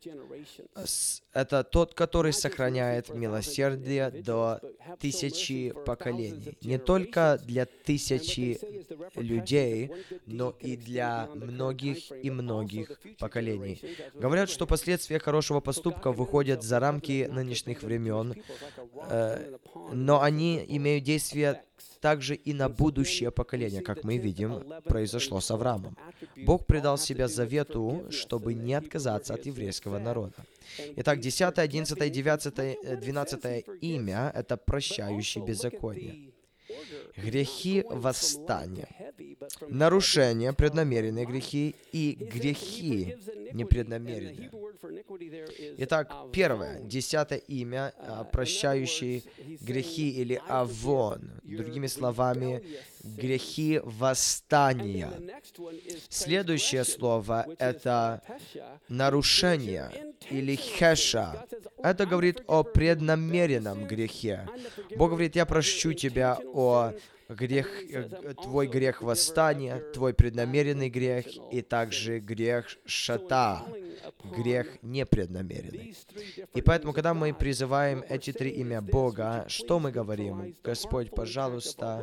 Это тот, который сохраняет милосердие до тысячи поколений. Не только для тысячи людей, но и для многих и многих поколений. Говорят, что последствия хорошего поступка выходят за рамки нынешних времен, э, но они имеют действие также и на будущее поколение, как мы видим, произошло с Авраамом. Бог предал себя завету, чтобы не отказаться от еврейского народа. Итак, десятое, одиннадцатое, девятое, двенадцатое имя — это прощающий беззаконие. Грехи восстания, нарушения, преднамеренные грехи и грехи непреднамеренные. Итак, первое, десятое имя, прощающий грехи или авон, другими словами, грехи восстания. Следующее слово — это нарушение или хеша. Это говорит о преднамеренном грехе. Бог говорит: я прощу тебя о грех, твой грех восстания, твой преднамеренный грех и также грех шата, грех непреднамеренный. И поэтому, когда мы призываем эти три имя Бога, что мы говорим? Господь, пожалуйста,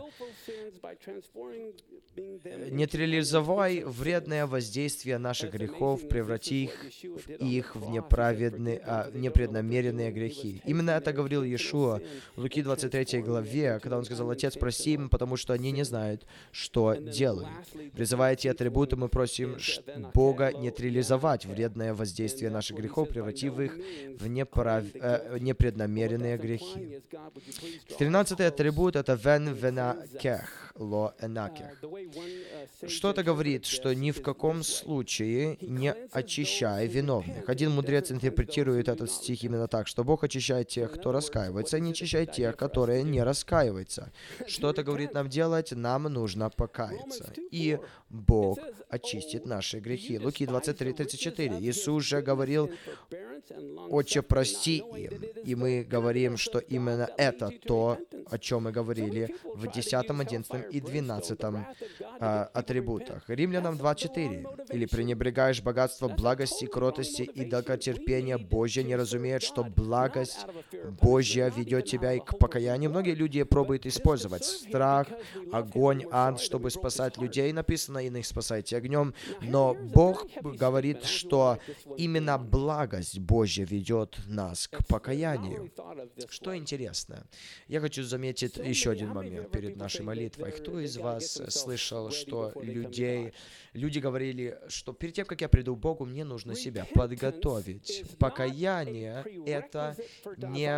нейтрализуй вредное воздействие наших грехов, преврати их, их в неправедные, а, непреднамеренные грехи. Именно это говорил Иешуа в Луки двадцать третьей главе, когда Он сказал: «Отец, прости им, потому что они не знают, что делают». Призывая эти атрибуты, мы просим Бога нейтрализовать вредное воздействие наших грехов, превратив их в неправ... э, непреднамеренные грехи. Тринадцатый атрибут — это «вен венакех ло энакех». Что это говорит? Что ни в каком случае не очищай виновных. Один мудрец интерпретирует этот стих именно так, что Бог очищает тех, кто раскаивается, и не очищает тех, которые не раскаиваются. Что это говорит нам делать? Нам нужно покаяться. И Бог очистит наши грехи. Луки двадцать три тридцать четыре. Иисус же говорил: «Отче, прости им». И мы говорим, что именно это то, о чем мы говорили в десятом, одиннадцатом и двенадцатом а, атрибутах. Римлянам два четыре. «Или пренебрегаешь богатство благости, кротости и долготерпения Божья, не разумеет, что благость Божья ведет тебя и к покаянию». Многие люди пробуют использовать страх, огонь, ад, чтобы спасать людей. Написано: «Иных спасайте огнем». Но Бог говорит, что именно благость Божья ведет нас к покаянию. Что интересно, я хочу заметить еще один момент перед нашей молитвой. Кто из вас слышал, что людей, люди говорили, что перед тем, как я приду к Богу, мне нужно себя подготовить. Покаяние — это не...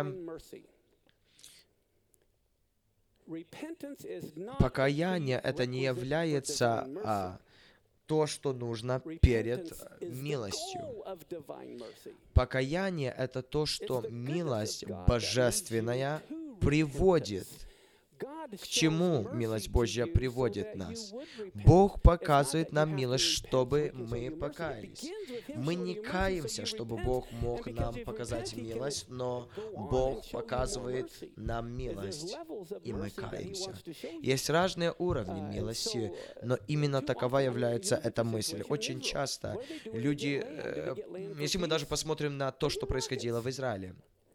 Покаяние — это не является а, то, что нужно перед милостью. Покаяние — это то, что милость божественная приводит. К чему милость Божья приводит нас? Бог показывает нам милость, чтобы мы покаялись. Мы не каемся, чтобы Бог мог нам показать милость, но Бог показывает нам милость, и мы каемся. Есть разные уровни милости, но именно такова является эта мысль. Очень часто люди, э, если мы даже посмотрим на то, что происходило в Израиле,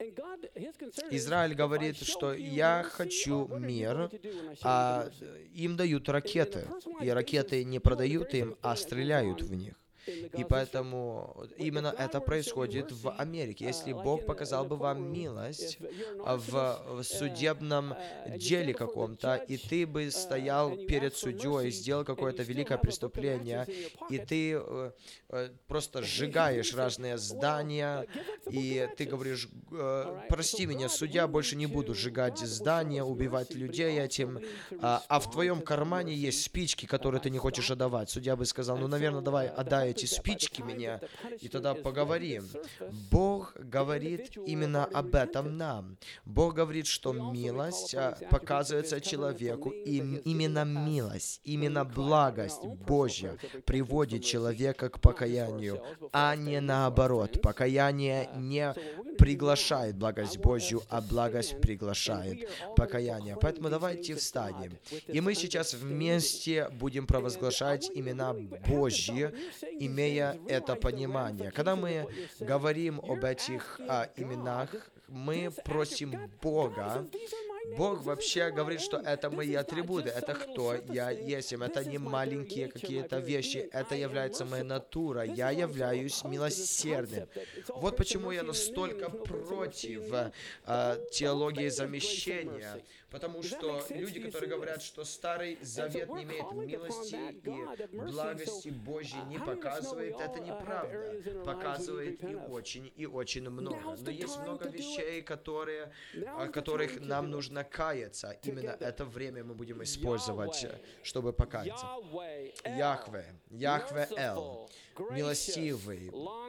Израиль говорит, что я хочу мир, а им дают ракеты. И ракеты не продают им, а стреляют в них. И поэтому именно это происходит в Америке. Если Бог показал бы вам милость в судебном деле каком-то, и ты бы стоял перед судьей, сделал какое-то великое преступление, и ты просто сжигаешь разные здания, и ты говоришь: прости меня, судья, больше не буду сжигать здания, убивать людей этим, а в твоем кармане есть спички, которые ты не хочешь отдавать. Судья бы сказал: ну, наверное, давай отдай эти спички мне, и тогда поговорим. Бог говорит именно об этом нам. Бог говорит, что милость показывается человеку, и именно милость, именно благость Божья приводит человека к покаянию, а не наоборот. Покаяние не приглашает благость Божью, а благость приглашает покаяние. Поэтому давайте встанем. И мы сейчас вместе будем провозглашать имена Божьи, имея это понимание. Когда мы говорим об этих а, именах, мы просим Бога. Бог вообще говорит, что это мои атрибуты, это кто я есть, это не маленькие какие-то вещи, это является моя натура, я являюсь милосердным. Вот почему я настолько против а, теологии замещения, потому что люди, которые говорят, что Старый Завет не имеет милости и благости Божьей, не показывает, это неправда. Показывает и очень, и очень много. Но есть много вещей, которые, о которых нам нужно каяться. Именно это время мы будем использовать, чтобы покаяться. Яхве, Яхве Эл, милостивый,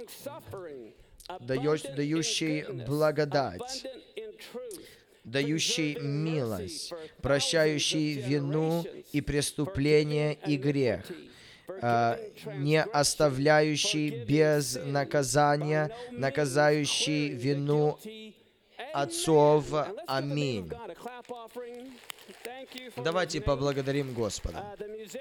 дающий благодать, дающий милость, прощающий вину и преступление и грех, не оставляющий без наказания, наказающий вину отцов. Аминь. Давайте поблагодарим Господа.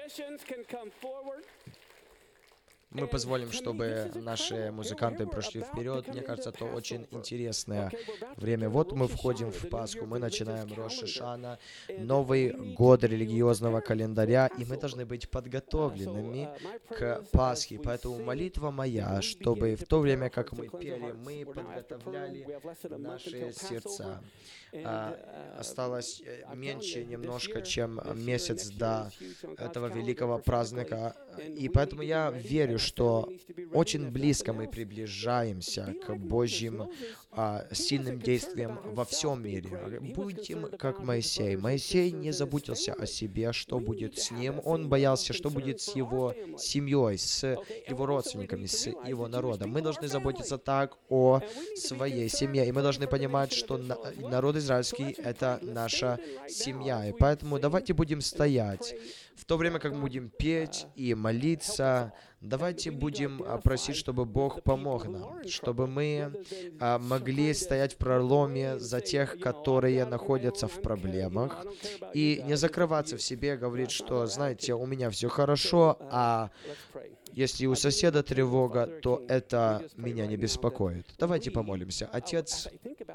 Мы позволим, чтобы наши музыканты прошли вперед. Мне кажется, это очень интересное время. Вот мы входим в Пасху, мы начинаем Рош ха-Шана, Новый год религиозного календаря, и мы должны быть подготовленными к Пасхе. Поэтому молитва моя, чтобы в то время, как мы пели, мы подготовляли наши сердца. А, осталось меньше немножко, чем месяц до этого великого праздника. И поэтому я верю, что очень близко мы приближаемся к Божьим а, сильным действиям во всем мире. Будем как Моисей. Моисей не заботился о себе, что будет с ним. Он боялся, что будет с его семьей, с его родственниками, с его народом. Мы должны заботиться так о своей семье. И мы должны понимать, что на, народ израильский — это наша семья. И поэтому давайте будем стоять. В то время, как мы будем петь и молиться, давайте будем просить, чтобы Бог помог нам, чтобы мы а, могли стоять в проломе за тех, которые находятся в проблемах, и не закрываться в себе, говорить, что, знаете, у меня все хорошо, а если у соседа тревога, то это меня не беспокоит. Давайте помолимся. Отец,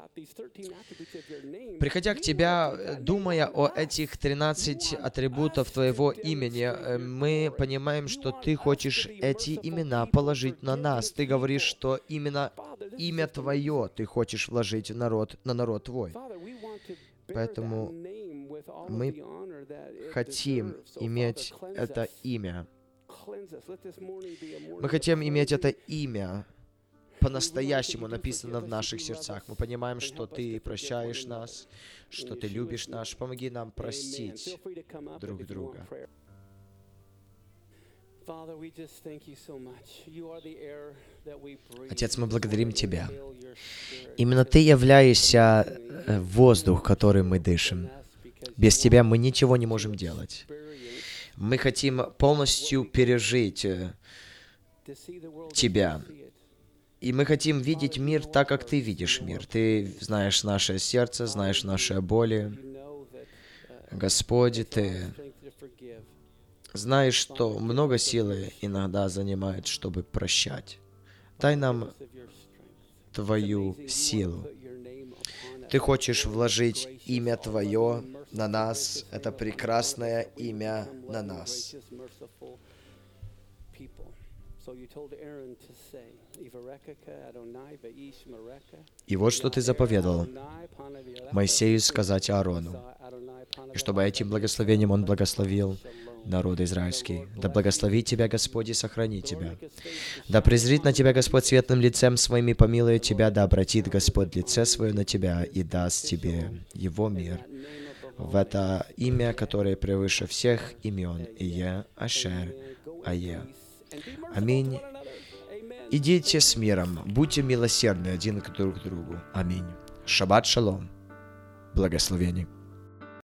приходя к Тебя, думая о этих тринадцати атрибутах Твоего имени, мы понимаем, что Ты хочешь эти имена положить на нас. Ты говоришь, что именно имя Твое Ты хочешь вложить в народ, на народ Твой. Поэтому мы хотим иметь это имя. Мы хотим иметь это имя по-настоящему написано в наших сердцах. Мы понимаем, что Ты прощаешь нас, что Ты любишь нас. Помоги нам простить друг друга. Отец, мы благодарим Тебя. Именно Ты являешься воздух, который мы дышим. Без Тебя мы ничего не можем делать. Мы хотим полностью пережить Тебя. И мы хотим видеть мир так, как Ты видишь мир. Ты знаешь наше сердце, знаешь наши боли. Господь, Ты знаешь, что много силы иногда занимает, чтобы прощать. Дай нам Твою силу. Ты хочешь вложить имя Твое на нас, это прекрасное имя на нас. И вот что Ты заповедал Моисею сказать Аарону, и чтобы этим благословением он благословил народ израильский. Да благословит тебя Господь и сохранит тебя. Да презрит на тебя Господь светлым лицем своим и помилует тебя, да обратит Господь лице свое на тебя и даст тебе Его мир. В это имя, которое превыше всех имен, Ие, Ашер, Ае. Аминь. Идите с миром, будьте милосердны один к друг другу. Аминь. Шаббат шалом. Благословений.